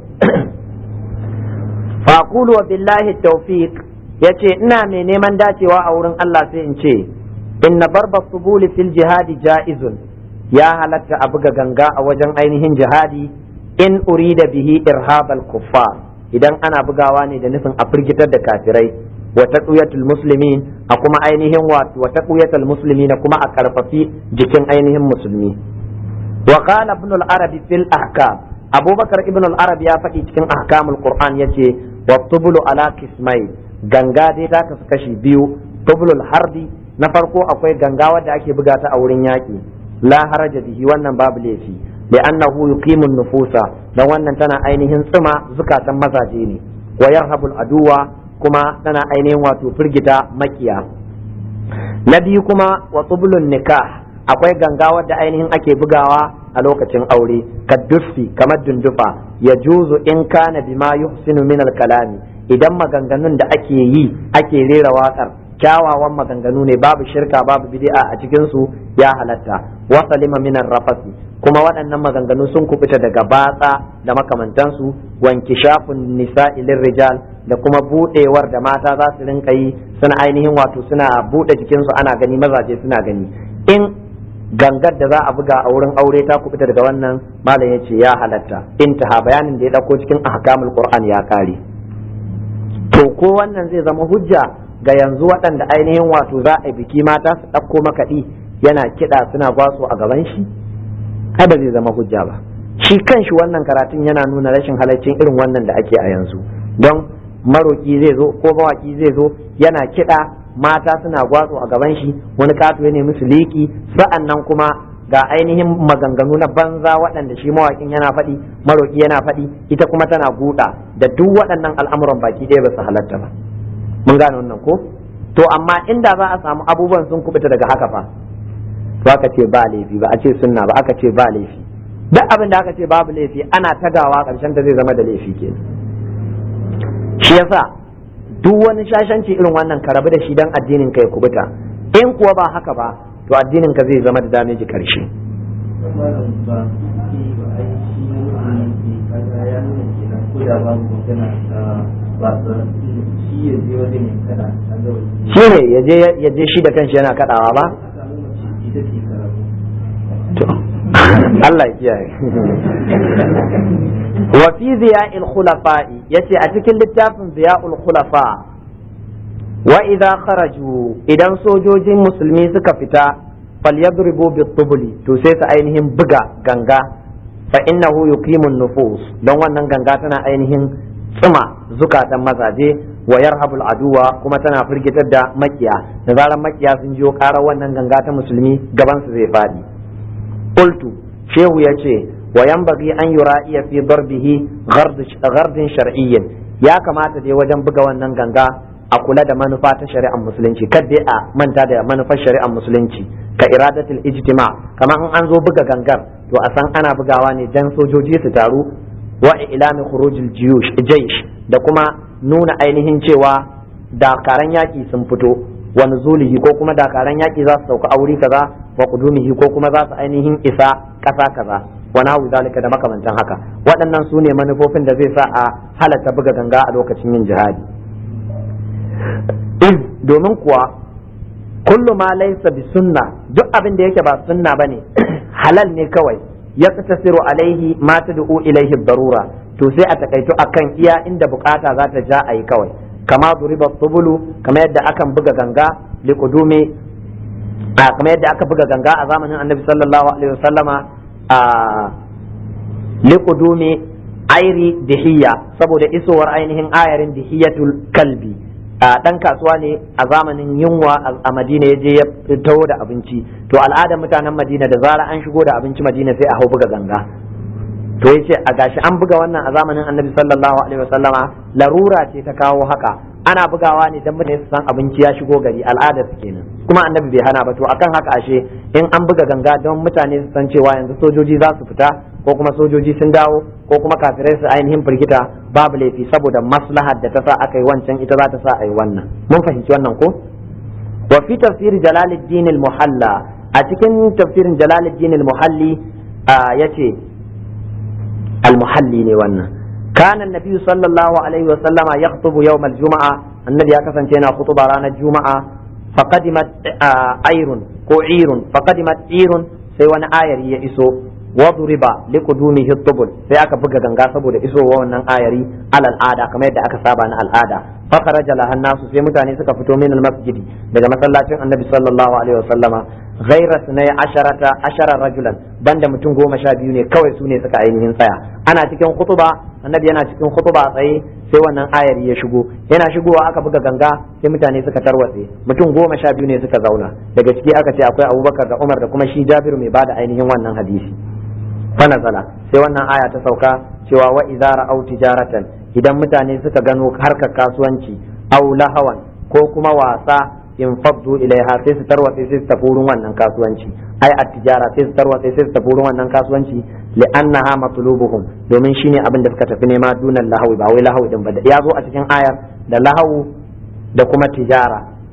faqulu wa billahi tawfiq yace ina mai neman dacewa a wurin Allah sai in ce inna barba subuli fil jihadi ja'izun ya halatta a buga ganga a wajen ainihin jihadi in urida bihi irhabal kuffar idan ana bugawa ne da nufin a firgitar da kafirai wa taqwiyatul muslimin a kuma ainihin wa taqwiyatul muslimin kuma a karfafi jikin ainihin musulmi wa qala ibn al-arabi fil ahkam abubakar ibn al-arabi ya faɗi cikin ahkamul qur'an yace wa tubulu ala qismai ganga dai ta kasu kashi biyu tubulul harbi na farko akwai ganga wadda ake buga ta a wurin yaƙi la haraja bihi wannan babu laifi da annahu yuqimun nufusa dan wannan tana ainihin tsima zukatan mazaje ne wa yarhabul aduwa kuma tana ainihin wato firgita makiya na biyu kuma wa tubulun nikah akwai ganga wadda ainihin ake bugawa a lokacin aure kaddufi kamar dundufa ya juzu in kana bima yuhsinu min al-kalami idan maganganun da ake yi ake rera waƙar kyawawan maganganu ne, babu shirka babu bid'a a cikin su, ya halatta. Wa salima minar rafasi, kuma waɗannan maganganu sun kubuta daga batsa da makamantansu. Wanki shafin nisa'i rijal, da kuma budewar da mata za su rinka yi suna ainihin wato suna bude jikinsu ana gani, mazaje suna gani. In gangar da za a buga a wurin aure ta kubuta daga wannan, malam yace ya halatta. Intaha, bayanin da ya dauko cikin ahkamul qur'an ya kare. To ko wannan zai zama hujja ga yanzu waɗanda ainihin wato za a biki mata su ɗauko makaɗi yana kiɗa suna gwaso a gaban shi? Ai ba zai zama hujja ba. Shi kanshi wannan karatun yana nuna rashin halaccin irin wannan da ake a yanzu. Don maroki zai zo ko mawaki zai zo yana kiɗa, mata suna gwatso a gaban shi, wani kato ya nemi su liki, sa'an nan kuma ga ainihin maganganu na banza waɗanda shi mawakin yana faɗi, maroki yana faɗi, ita kuma tana guda, da duk waɗannan al'amuran baki ɗaya ba su halatta ba. Mun gane wannan ko? To amma inda za a samu abubuwan sun kubuta daga haka fa, to aka ce ba laifi, ba a ce sunna ba, aka ce ba laifi. Duk abin da aka ce babu laifi ana tagawa ƙarshen ta zai zama da laifi ke. Shi yasa duk wani shashanci irin wannan ka rabu da shi dan addinin ka ya kubuta. In kuwa ba haka ba, to addinin ka zai zama da dameji karshe. Shi ne ya je shi da kanshi yana kadawa ba? Allah ya kiyaye. Wa fi ziya'il khulafa'i, yace a cikin littafin ziya'ul khulafa, wa idza kharaju, idan sojojin musulmi suka fita, falyadribu bit-tubli, to sai su ainihin buga ganga, fa innahu yuqimun nufus, don wannan ganga tana ainihin tsima zukatan mazaje, wa yarhabul aduwa, kuma tana firgitar da makiya, da zaran makiya sun jiyo karar wannan ganga ta musulmi, gaban su zai fadi. Qultu, shehu yace wa yanbaghi an yura'iya fi darbihi ghardin shar'iyyin, ya kamata dai wajen buga wannan ganga a kula da manufa ta shari'ar musulunci, kar dai a manta da manufar shari'ar musulunci, ka iradatul ijtima, kamar in an zo buga gangar to a san ana bugawa ne dan sojoji su taru, wa ilami khurujil jiyush jaysh, da kuma nuna ainihin cewa dakaran yaki sun fito, wa nuzulihi, ko kuma dakaran yaki za su sauka a wuri kaza, wa qudumihi, ko kuma za su ainihin isa kasa kaza, wa nahu zalika, da makamantan haka. Waɗannan su ne manufofin da zai sa a halatta buga ganga a lokacin yin jihadi. Domin kuwa kullu ma laysa bi sunna, duk abin da yake ba sunna bane, halal ne kawai, ya tasiru alaihi ma tad'u ilaihi darura, to sai a takaito akan iya inda bukata za ta ja ayi kawai. Kama duriba tubulu, kama yadda akan buga ganga liqudumi, kama yadda aka buga ganga a zamanin Annabi sallallahu alaihi wasallama a liqudumi airi dihiya, saboda isowar ainihin ayarin dihiyatul kalbi. a dan kasuwa ne a zamanin yunwa a Madina ya je ya taho da abinci, to al'adar mutanen Madina da zara an shigo da abinci Madina sai a hau buga ganga. To yace a gashi an buga wannan a zamanin Annabi sallallahu alaihi wasallama, larura ce ta kawo haka, ana bugawa ne dan mutane su san abinci ya shigo gari, al'adar su kenan, kuma Annabi bai hana ba. To akan haka ashe in an buga ganga don mutane su san cewa yanzu sojoji za su fita, ko kuma sojoji sun dawo, ko kuma kafirai su ainihin firgita, babu laifi, saboda maslahar da ta sa aka yi wancan ita za ta sa a yi wannan. Mun fahimci wannan ko? Wa fi tafsir Jalaluddin al-Muhalla, a cikin tafsirin Jalaluddin al-Muhalli yace al-Muhalli ne wannan. Kana annabi sallallahu alaihi wa sallama yakhutubu yawm al-jum'a, annabi ya kasance yana khutuba ranar juma'a, faqadimat ayrun ko irun, faqadimat irun, sai wani ayari ya iso, waduriba liqudumihi at-tubul, sai aka buga ganga saboda isowa wannan ayari alal ada, kamar yadda aka saba na al'ada. fa kharaja lahan nasu, sai mutane suka fito min al-masjidi, daga masallacin annabi sallallahu alaihi wa sallama, ghaira sunai asharata ashara rajulan, banda mutum goma sha biyu ne kawai, su ne suka ainihin tsaya. Ana cikin khutuba, annabi yana cikin khutuba tsaye, sai wannan ayari ya shigo, yana shigowa aka buga ganga, sai mutane suka tarwatse, mutum goma sha biyu ne suka zauna, daga ciki aka ce akwai Abubakar da Umar da kuma shi Jabiru mai bada ainihin wannan hadisi. fanazala, sai wannan aya ta sauka cewa wa idza ra'aw tijaratan, idan mutane suka gano harkar kasuwanci, aw lahawan, ko kuma wasa, in faddu ilaiha, sai su tarwatse sai su tafi wurin wannan kasuwanci, ai at-tijara, sai su tarwatse sai su tafi wurin wannan kasuwanci, li'annaha matlubuhum, domin shine abin da suka tafi nema, dunan lahawi, ba wai lahawi din ba, ya zo a cikin ayar da lahawu da kuma tijara,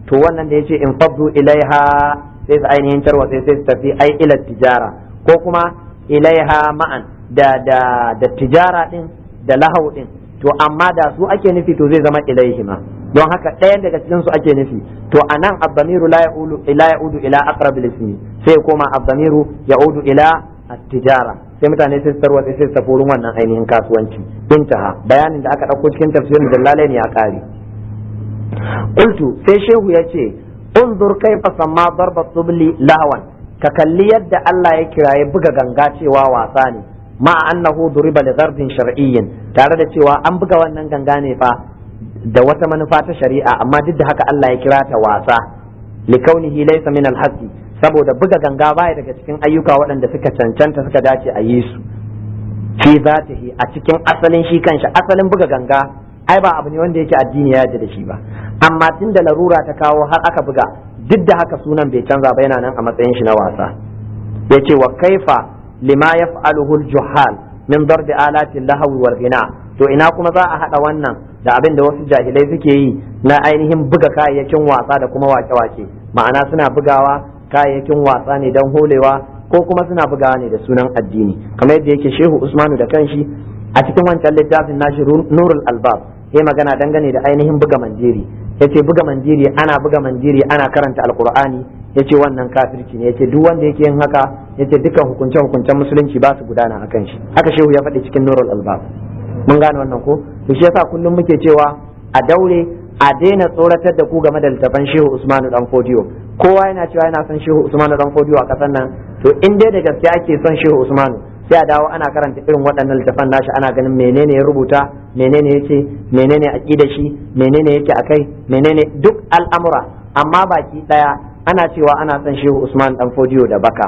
to wannan da yace in faddu ilaiha sai su ainihin tarwa sai sai su tafi ai ila tijara ko kuma ilaiha ma'an da da da tijara din da lahau din to amma da su ake nufi to zai zama ilaihima don haka ɗayan daga cikin su ake nufi to anan abdamiru la ya'ulu ila ya'udu ila aqrab ismi sai koma abdamiru ya'udu ila at-tijara sai mutane sai su tarwa sai su tafi wurin wannan ainihin kasuwanci intaha bayanin da aka dauko cikin tafsirin Jalalain ya kare qultu sai shehu yace unzur kaifa samma darba tubli lahwan ka kalli yadda Allah ya kiraye buga ganga cewa wasa ne ma annahu duriba li gharbin shar'iyyin tare da cewa an buga wannan ganga ne fa da wata manufa ta shari'a amma duk da haka Allah ya kira ta wasa li kaunihi laysa min al saboda buga ganga baya daga cikin ayyuka waɗanda suka cancanta suka dace a yi su fi zatihi a cikin asalin shi kanshi asalin buga ganga ai ba abu ne wanda yake addini ya yarda da shi ba amma tunda larura ta kawo har aka buga duk da haka sunan bai canza ba yana nan a matsayin shi na wasa yace wa kaifa lima yaf'aluhu al-juhal min darbi alati al-lahwi wal ghina to ina kuma za a hada wannan da abin da wasu jahilai suke yi na ainihin buga kayayyakin wasa da kuma wake-wake ma'ana suna bugawa kayayyakin wasa ne don holewa ko kuma suna bugawa ne da sunan addini kamar yadda yake Shehu Usmanu da kanshi a cikin wancan littafin nashi Nurul Albab ya magana dangane da ainihin buga mandiri yace buga mandiri ana buga mandiri ana karanta alqur'ani yace wannan kafirci ne yace duk wanda yake yin haka yace dukkan hukunce hukuncen musulunci ba su gudana akan shi haka Shehu ya faɗi cikin Nurul Albab mun gane wannan ko to shi yasa kullum muke cewa a daure a daina tsoratar da ku game da littafan Shehu Usmanu dan Fodiyo kowa yana cewa yana son Shehu Usmanu dan Fodiyo a kasan nan to in dai da gaske ake son Shehu Usmanu sai a dawo ana karanta irin waɗannan littafan nashi ana ganin menene ya rubuta menene yake menene aqida shi menene yake akai menene duk al'amura amma baki daya ana cewa ana son Shehu Usman dan Fodiyo da baka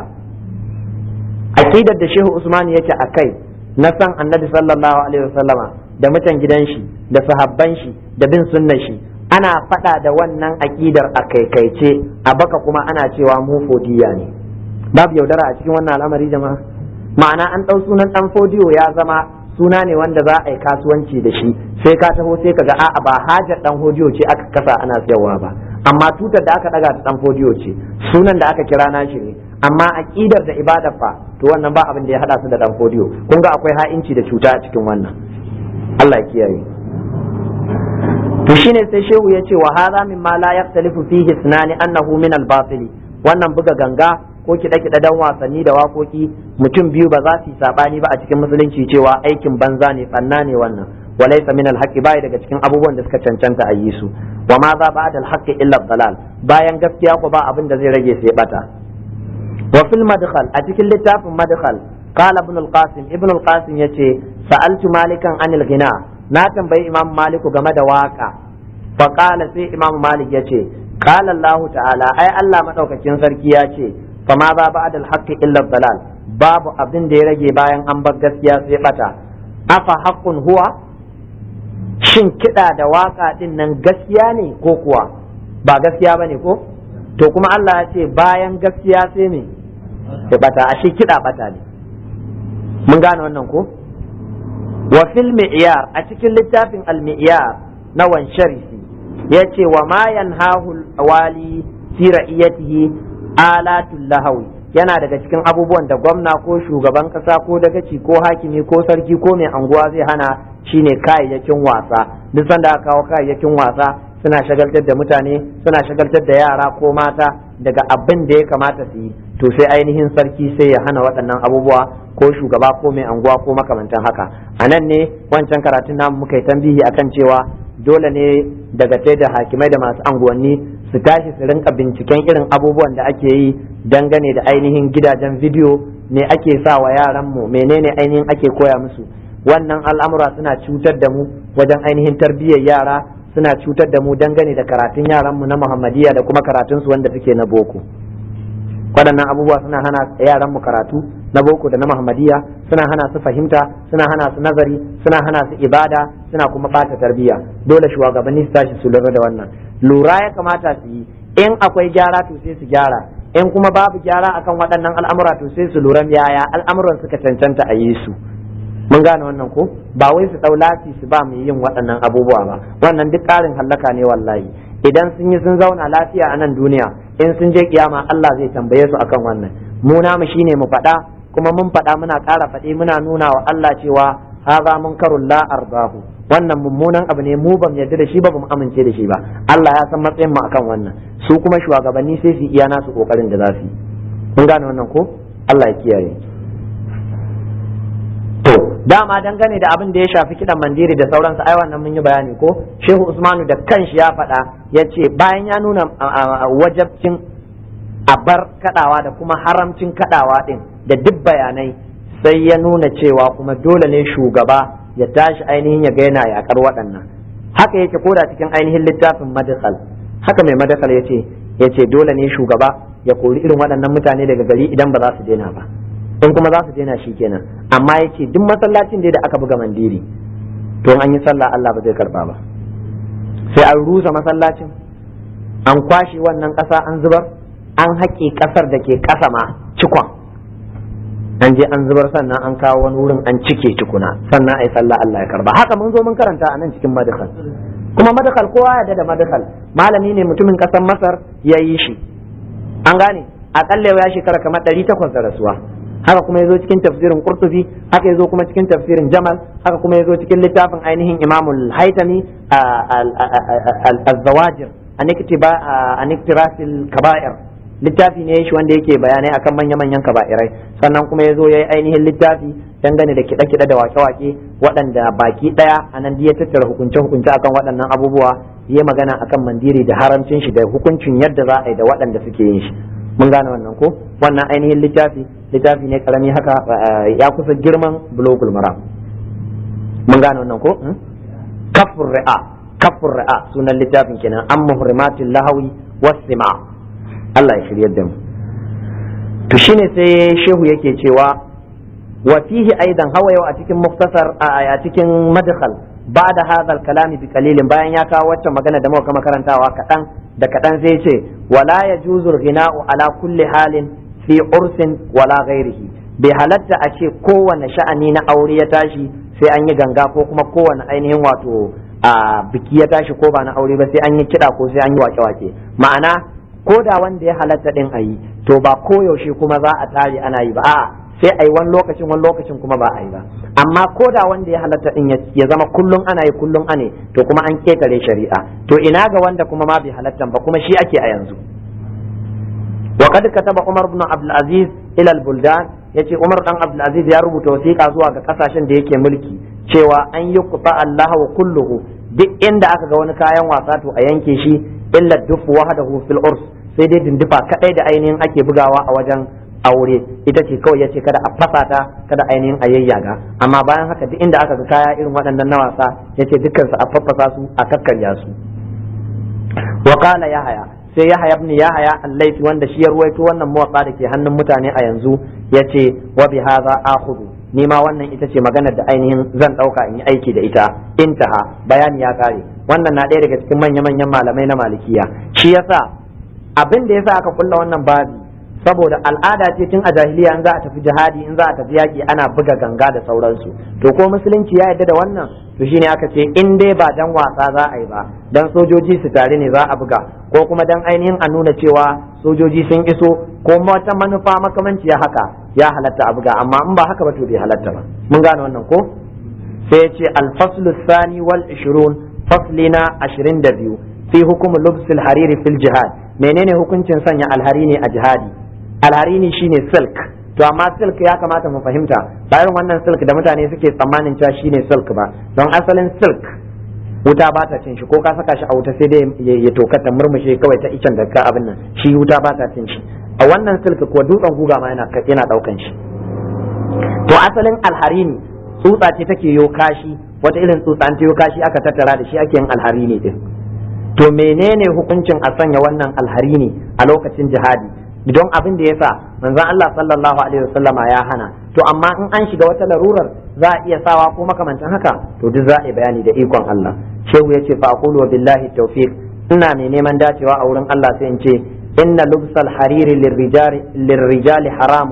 aqidar da Shehu Usman yake akai na san Annabi sallallahu alaihi wasallama da mutan gidan shi da sahabban shi da bin sunnar shi ana faɗa da wannan aqidar a kaikaice a baka kuma ana cewa mu fodiya ne babu yaudara a cikin wannan al'amari jama'a ma'ana an ɗau sunan ɗan fodiyo ya zama suna ne wanda za a yi kasuwanci da shi sai ka taho sai ka ga a'a ba hajar ɗan fodiyo ce aka kasa ana siyarwa ba amma tutar da aka ɗaga ta ɗan fodiyo ce sunan da aka kira nashi ne amma aqidar da ibadar fa to wannan ba abin da ya hada su da ɗan fodiyo kun ga akwai ha'inci da cuta a cikin wannan Allah ya kiyaye to shine sai shehu ya ce wa hadha mimma la yaftalifu fihi sunani annahu min al-batil wannan buga ganga ko kiɗe-kiɗe dan wasanni da waƙoƙi mutum biyu ba za su yi saɓani ba a cikin musulunci cewa aikin banza ne ɓanna ne wannan walaysa min alhaqi bai daga cikin abubuwan da suka cancanta a yi su wa ma za ba'da alhaqi illa dalal bayan gaskiya ko ba abin da zai rage sai bata wa fil madkhal a cikin littafin madkhal qala ibn al-qasim ibn al-qasim yace sa'altu malikan anil ghina na tambayi imam maliku game da waka fa qala sai imam malik yace qala Allah ta'ala ai Allah madaukakin sarki ya ce fama ba ba da alhaƙi illa dalal babu abin da ya rage bayan an bar gaskiya sai bata afa haqqun huwa shin kiɗa da waka din nan gaskiya ne ko kuwa ba gaskiya bane ko to kuma Allah ya ce bayan gaskiya sai me sai bata ashe kiɗa bata ne mun gane wannan ko wa fil mi'yar a cikin littafin al mi'yar na wansharisi yace wa ma yanhahu wali fi ra'iyatihi alatul lahawi yana daga cikin abubuwan da gwamna ko shugaban kasa ko dagaci ko hakimi ko sarki ko mai anguwa zai hana shine kayayyakin wasa duk sanda aka kawo kayayyakin wasa suna shagaltar da mutane suna shagaltar da yara ko mata daga abin da ya kamata su yi to sai ainihin sarki sai ya hana waɗannan abubuwa ko shugaba ko mai anguwa ko makamantan haka a nan ne wancan karatun namu muka yi tambihi akan cewa dole ne daga da hakimai da masu anguwanni su tashi su rinka binciken irin abubuwan da ake yi dangane da ainihin gidajen bidiyo ne ake sa wa yaranmu menene ainihin ake koya musu wannan al'amura suna cutar da mu wajen ainihin tarbiyyar yara suna cutar da mu dangane da karatun yaranmu na muhammadiyya da kuma karatunsu wanda suke na boko waɗannan abubuwa suna hana yaranmu karatu na boko da na muhammadiyya suna hana su fahimta suna hana su nazari suna hana su ibada suna kuma ɓata tarbiyya dole shugabanni su tashi su lura da wannan lura ya kamata su yi in akwai gyara to sai su gyara in kuma babu gyara akan waɗannan al'amura to sai su lura yaya al'amuran suka cancanta a yi su mun gane wannan ko ba wai su daulati su ba mu yin waɗannan abubuwa ba, wannan duk ƙarin hallaka ne wallahi. Idan sun yi sun zauna lafiya a nan duniya, in sun je kiyama Allah zai tambaye su akan wannan. Mu namu shine mu faɗa, kuma mun faɗa muna ƙara faɗi muna nuna wa Allah cewa hadha munkarun la ardahu, wannan mummunan abu ne mu bamu yarda da shi ba bamu amince da shi ba. Allah ya san matsayin mu akan wannan, su kuma shugabanni sai su iya nasu kokarin da za su yi. Mun gane wannan ko Allah ya kiyaye. To dama dangane da abin da ya shafi kiɗan mandiri da sauransu ai wannan mun yi bayani ko Shehu Usmanu da kanshi ya faɗa ya ce bayan ya nuna wajabcin a bar kaɗawa da kuma haramcin kaɗawa ɗin da duk bayanai, sai ya nuna cewa kuma dole ne shugaba ya tashi ainihin ya ga yana yaƙar waɗannan. Haka yake koda cikin ainihin littafin madakal, haka mai madakal ya ce ya ce dole ne shugaba ya kori irin waɗannan mutane daga gari idan ba za su daina ba, in kuma za su daina shi kenan. Amma ya ce duk masallacin da aka buga mandiri to an yi sallah Allah ba zai karba ba, sai an rusa masallacin, an kwashe wannan ƙasa an zubar, an haƙe ƙasar da ke ƙasa ma cikon, an je an zubar, sannan an kawo wani wurin an cike cikuna, sannan a yi sallah Allah ya karba. Haka mun zo mun karanta a nan cikin madakal, kuma madakal kowa ya da madakal malami ne mutumin ƙasar Masar ya yi shi, an gane aƙalla ya shekara kamar ɗari takwas da rasuwa. Haka kuma yazo cikin tafsirin Qurtubi, haka yazo kuma cikin tafsirin Jamal, haka kuma yazo cikin littafin ainihin Imamul Haytami al-Zawajir aniktiba aniktirasil kaba'ir, littafi ne shi wanda yake bayanai akan manya-manyan kaba'irai. Sannan kuma yazo yayi ainihin littafi dangane da kiɗe-kiɗe da wake-wake waɗanda baki ɗaya anan ya tattara hukunce-hukunce akan waɗannan abubuwa, yayi magana akan mandiri da haramcin shi da hukuncin yadda za a yi da waɗanda suke yin shi. Mun gane wannan ko wannan ainihin littafi littafi ne karami haka ya kusa girman bulugul maram. Mun gane wannan ko kafur ri'a kafur ri'a sunan littafin kenan, an muhrimatil lahawi was-sima. Allah ya shiryar da mu. To shine sai shehu yake cewa wa fihi aidan hawa yau a cikin muktasar a cikin madkhal ba'da hadha al-kalam bi qalilin, bayan ya kawo wacce magana da muka makarantawa kadan da kaɗan zai ce wala ya juzur ghina'u ala kulli halin fi ursin wala ghairihi, bai halatta a ce kowane sha'ani na aure ya tashi sai an yi ganga, ko kuma kowane ainihin wato a biki ya tashi ko ba na aure ba sai an yi kiɗa ko sai an yi wake-wake. Ma'ana ko da wanda ya halatta din a yi to ba koyaushe kuma za a tare ana yi ba, a'a sai a yi wani lokacin wani lokacin kuma ba a yi ba. Amma ko da wanda ya halatta din ya zama kullum ana yi kullum ane to kuma an ketare shari'a, to ina ga wanda kuma ma bai halatta ba kuma shi ake a yanzu. wa qad kataba Umar ibn Abdul Aziz ila al-buldan, yace Umar dan Abdul Aziz ya rubuta wasiƙa zuwa ga kasashen da yake mulki cewa an yuqta Allah wa kulluhu, duk inda aka ga wani kayan wasa to a yanke shi, illa dufu wahdahu fil urs, sai dai dindifa kadai da ainihin ake bugawa a wajen aure ita ce kawai yace kada a fasa ta, kada ainihin a yayyaga. Amma bayan haka duk inda aka ga kaya irin waɗannan na wasa yace dukkan su a faffasa su a kakkarya su. Wa qala Yahya, sai Yahya ibn Yahya al-Laythi wanda shi ya ruwaito wannan muwatta da ke hannun mutane a yanzu, yace wa bi hadha akhudhu, ni ma wannan ita ce maganar da ainihin zan dauka in yi aiki da ita. Intaha, bayani ya kare. Wannan na ɗaya daga cikin manya-manyan malamai na Malikiya. Shi yasa abin da yasa aka kulla wannan babi, saboda al'ada ce tun a jahiliya in za a tafi jihadi, in za a tafi yaki ana buga ganga da sauransu. To ko musulunci ya yarda da wannan, to shine aka ce in dai ba dan wasa za a yi ba, dan sojoji su tare ne za a buga, ko kuma dan ainihin a nuna cewa sojoji sun iso, ko wata manufa makamanciya haka, ya halatta a buga. Amma in ba haka ba to bai halatta ba. Mun gane wannan ko? Sai ya ce al-faslu thani wal ishrun, faslina ashirin da biyu, fi hukum lubsil hariri fil jihad. Menene hukuncin sanya alharini a jihadi? Alharini shine silk, to amma silk ya kamata mu fahimta ba irin wannan silk da mutane suke tsammanin cewa shine silk ba, don asalin silk wuta ba ta cin shi, ko ka saka shi a wuta sai dai ya tokata murmushe kawai ta icen da ka abin nan, shi wuta ba ta cin shi. A wannan silk ko dutsen guga ma yana yana daukan shi. To asalin alharini tsutsa ce take yo kashi, wata irin tsutsa an yo kashi aka tattara da shi ake yin alharini din. To menene hukuncin a sanya wannan alharini a lokacin jihadi? Don abin da yasa manzon Allah sallallahu alaihi wasallama ya hana. To amma in an shiga wata larurar za a iya sawa ko makamantan haka, to duk za a yi bayani da ikon Allah. Shehu yace fa aqulu billahi tawfiq, ina mai neman dacewa a wurin Allah sai in ce inna lubsal hariri lirrijali lirrijali haramun,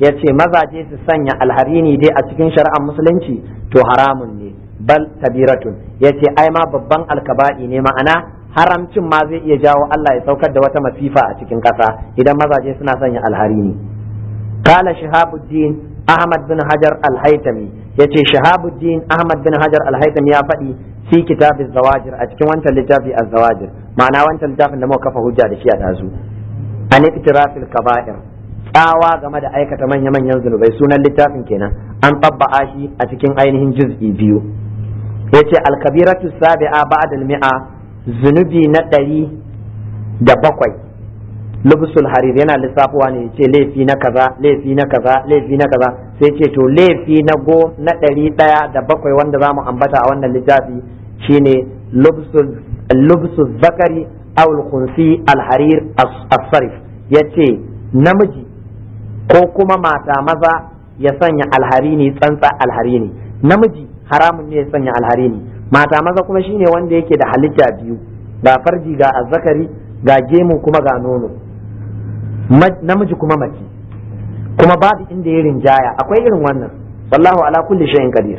yace mazaje su sanya alharini dai a cikin shari'ar musulunci to haramun ne, bal kabiratun, yace ai ma babban alkaba'i ne, ma'ana haramcin ma zai iya jawo Allah ya saukar da wata masifa a cikin ƙasa idan mazaje suna sanya alharini. Kala Shihabuddin Ahmad bin Hajar al-Haytami, yace Shihabuddin Ahmad bin Hajar al-Haytami ya faɗi fi kitabiz zawajir a cikin wancan littafi az-zawajir, ma'ana wancan littafin da muka kafa hujja da shi a dazu, an iktirafil kaba'ir, tsawa game da aikata manya-manyan zunubai, sunan littafin kenan, an tabba'a shi a cikin ainihin juz'i biyu. Yace al-kabiratu sabi'a ba'da al-mi'a, zunubi na ɗari da bakwai, lubsul harir, yana lissafuwa ne ce laifi na kaza laifi na kaza laifi na kaza, sai ce to laifi na go na ɗari ɗaya da bakwai wanda za mu ambata a wannan littafi shine lubsul zakari aw al-khunsi al-harir as-sarif, yace namiji ko kuma mata maza ya sanya alharini, tsantsa alharini, namiji haramun ne ya sanya alharini, mata maza kuma shine wanda yake da halitta biyu, ga farji ga azzakari ga gemu kuma ga nono, namiji kuma mace, kuma babu inda ya rinjaya, akwai irin wannan, wallahu ala kulli shay'in qadir.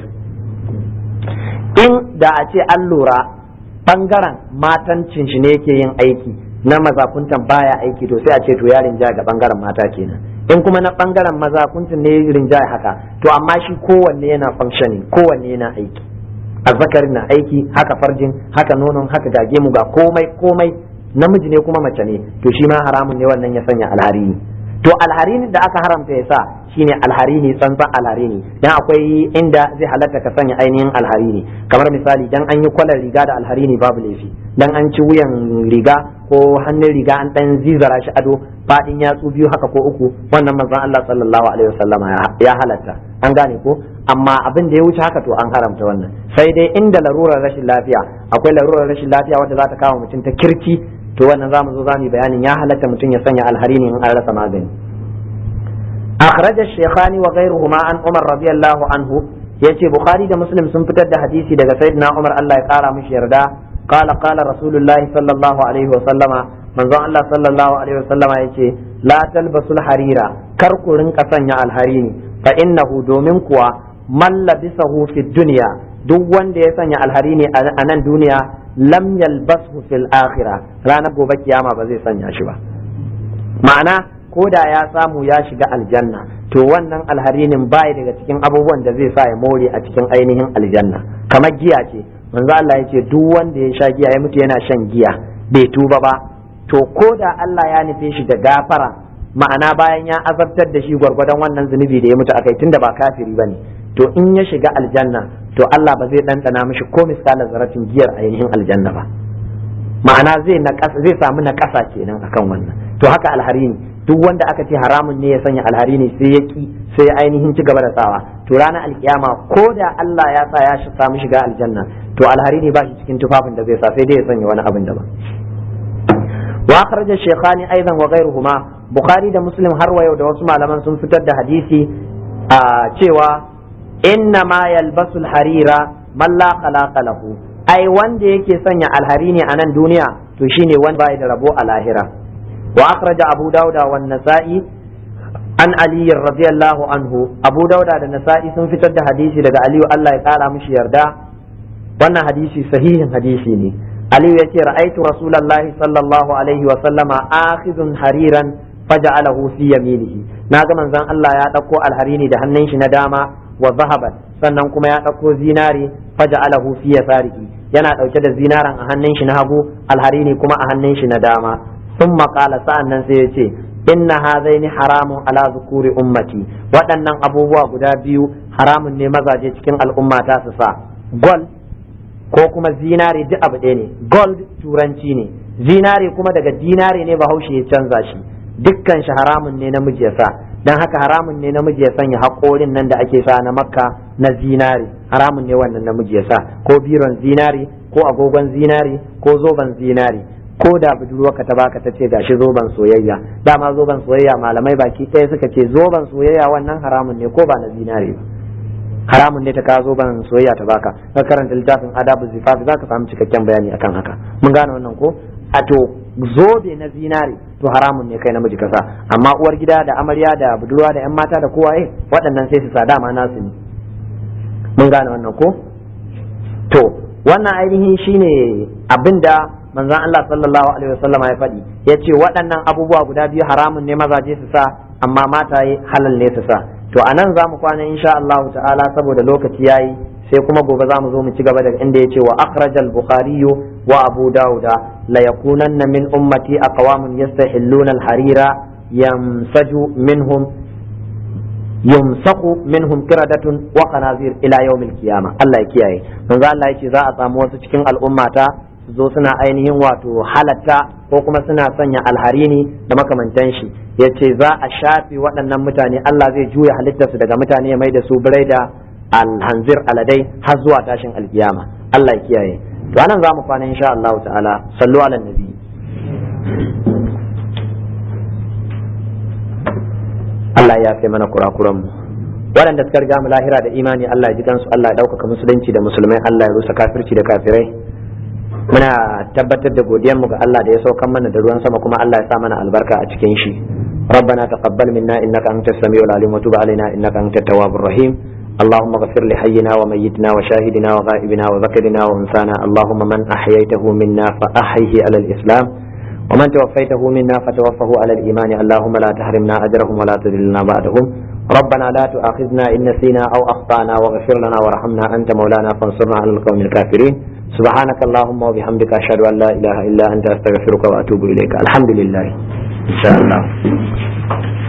In da a ce an lura bangaren matancin shi ne yake yin aiki, na mazakuntan baya aiki, to sai a ce to ya rinjaya ga bangaren mata kenan. In kuma na bangaren mazakuntun ne ya rinjaya haka, to amma shi kowanne yana functioning, kowanne yana aiki, azzakarin na aiki, haka farjin, haka nonon, haka gage mu, ga komai komai, namiji ne kuma mace ne, to shi ma haramun ne wannan ya sanya alharini. To alharini da aka haramta ya sa shine alharini, tsantsan alharini, dan akwai inda zai halatta ka sanya ainihin alharini, kamar misali dan an yi kwalar riga da alharini babu laifi, dan an ci wuyan riga ko hannun riga an dan zizara shi ado fadin yatsu biyu haka ko uku, wannan manzon Allah sallallahu alaihi wasallama ya halatta, an gane ko, amma abin da ya wuce haka to an haramta wannan, sai dai inda larurar rashin lafiya, akwai larurar rashin lafiya wadda za ta kawo mutum ta kirki, to wannan zamu zo zamu bayanin ya halatta mutum ya sanya alharini in an rasa magani. أخرج الشيخان وغيرهما عن عمر رضي الله عنه، يأتي بخاري ده مسلم سنفتر ده حديثي ده سيدنا عمر الله يقارى مش يردا، قال قال رسول الله صلى الله عليه وسلم، من ظن الله صلى الله عليه وسلم يأتي لا تلبسوا الحريرة، كركو رنك سنع الحريني، فإنه دومنكوا من لبسه في الدنيا، duk wanda ya sanya alharini a nan duniya lam yalbasu fil akhirah, ranar gobe kiyama ba zai sanya shi ba. Ma'ana ko da ya samu ya shiga aljanna, to wannan alharinin bai daga cikin abubuwan da zai sa ya more a cikin ainihin aljanna, kamar giya ce, manzo Allah ya ce duk wanda ya sha giya ya mutu yana shan giya bai tuba ba, to ko da Allah ya nufe shi da gafara, ma'ana bayan ya azabtar da shi gwargwadon wannan zunubi da ya mutu akai, tunda ba kafiri bane, to in ya shiga aljanna to Allah ba zai ɗanɗana mishi ko misalan zaratin giyar ainihin aljanna ba, ma'ana zai zai samu naƙasa kenan akan wannan. To haka alharini, duk wanda aka ce haramun ne ya sanya alharini sai ya ki sai ya ainihin ci gaba da sawa, to ranar alkiyama ko da Allah ya sa ya samu shiga aljanna, to alharini ba shi cikin tufafin da zai sa, sai dai ya sanya wani abin daban. Wa akhraja shaykhani aidan wa ghayruhuma, bukhari da muslim har wa yau da wasu malaman sun fitar da hadisi a cewa inna ma yalbasu alharira man la khalaqa lahu, ai wanda yake sanya alharini a nan duniya to shine wanda bai da rabo a lahira. Wa akhraja abu dauda wan nasa'i an ali radiyallahu anhu, abu dauda da nasa'i sun fitar da hadisi daga aliyu Allah ya kara mishi yarda, wannan hadisi sahihin hadisi ne. aliyu yace ra'aitu rasulullahi sallallahu alaihi wa sallama akhidun hariran faja'alahu fi yaminihi, naga manzon Allah ya dauko alharini da hannun shi na dama, wa zahaban, sannan kuma ya dauko zinari faja'alahu fi yasarihi, yana dauke da zinaran a hannun shi na hagu, alharini kuma a hannun shi na dama. Thumma qala, sa'annan sai yace inna hadaini haramun ala zukuri ummati, waɗannan abubuwa guda biyu haramun ne mazaje cikin al'ummata su sa. Gold ko kuma zinari duk abu ɗaya ne, gold turanci ne, zinari kuma daga dinari ne bahaushe ya canza shi, dukkan shi haramun ne namiji ya sa, dan haka haramun ne namiji ya sanya haƙorin nan da ake sa na makka na zinari, haramun ne wannan namiji ya sa, ko biron zinari ko agogon zinari ko zoben zinari, ko da budurwarka ta baka ta ce gashi zoben soyayya, dama zoben soyayya malamai baki ɗaya suka ce zoben soyayya wannan haramun ne ko ba na zinari ba, haramun ne ta kawo zoben soyayya ta baka. Ka karanta littafin adabu zifaf za ka samu cikakken bayani akan haka, mun gane wannan ko. A to zobe na zinare to haramun ne kai namiji kasa, amma uwar gida da amarya da budurwa da yan mata da kowaye waɗannan sai su sa dama nasu ne. mun gane wannan ko? To wannan ainihin shine abinda manzon Allah sallallahu alaihi wasallam ya faɗi, yace waɗannan abubuwa guda biyu haramun ne mazaje su sa, amma mataye halal ne su sa. To anan za mu kwana insha Allah ta'ala saboda lokaci yayi, sai kuma gobe za mu zo mu ci gaba da inda yace wa akhrajal bukhari wa abu dauda la yakunanna min ummati aqwamun yastahilluna al-harira yamsaju minhum yumsaqu minhum qiradatun wa khanazir ila yawmil qiyamah. Allah ya kiyaye. manzo Allah yace za a samu wasu cikin al'ummata su zo suna ainihin wato halatta ko kuma suna sanya alharini da makamantan shi, yace za a shafe waɗannan mutane, Allah zai juya halittarsu daga mutane ya mai da su birai da alhanzir aladai har zuwa tashin alkiyama. Allah ya kiyaye. To anan za mu kwana insha Allah ta'ala. Sallu ala nabi. Allah ya fi mana kurakuran mu, waɗanda suka riga mu lahira da imani Allah ya ji kansu, Allah ya ɗaukaka musulunci da musulmai, Allah ya rusa kafirci da kafirai. Muna tabbatar da godiyar mu ga Allah da ya saukan mana da ruwan sama, kuma Allah ya sa mana albarka a cikin shi. ربنا تقبل منا إنك أنت السميع العليم وتب علينا إنك أنت التواب الرحيم. اللهم اغفر لحينا وميتنا وشاهدنا وغائبنا وذكرنا وأنثانا. اللهم من أحييته منا فأحيه على الإسلام، ومن توفيته منا فتوفه على الإيمان. اللهم لا تحرمنا أجرهم ولا تذلنا بعدهم. ربنا لا تؤاخذنا إن نسينا أو أخطأنا واغفر لنا وارحمنا أنت مولانا فانصرنا على القوم الكافرين. سبحانك اللهم وبحمدك أشهد أن لا إله إلا أنت أستغفرك وأتوب إليك. الحمد لله إن شاء الله.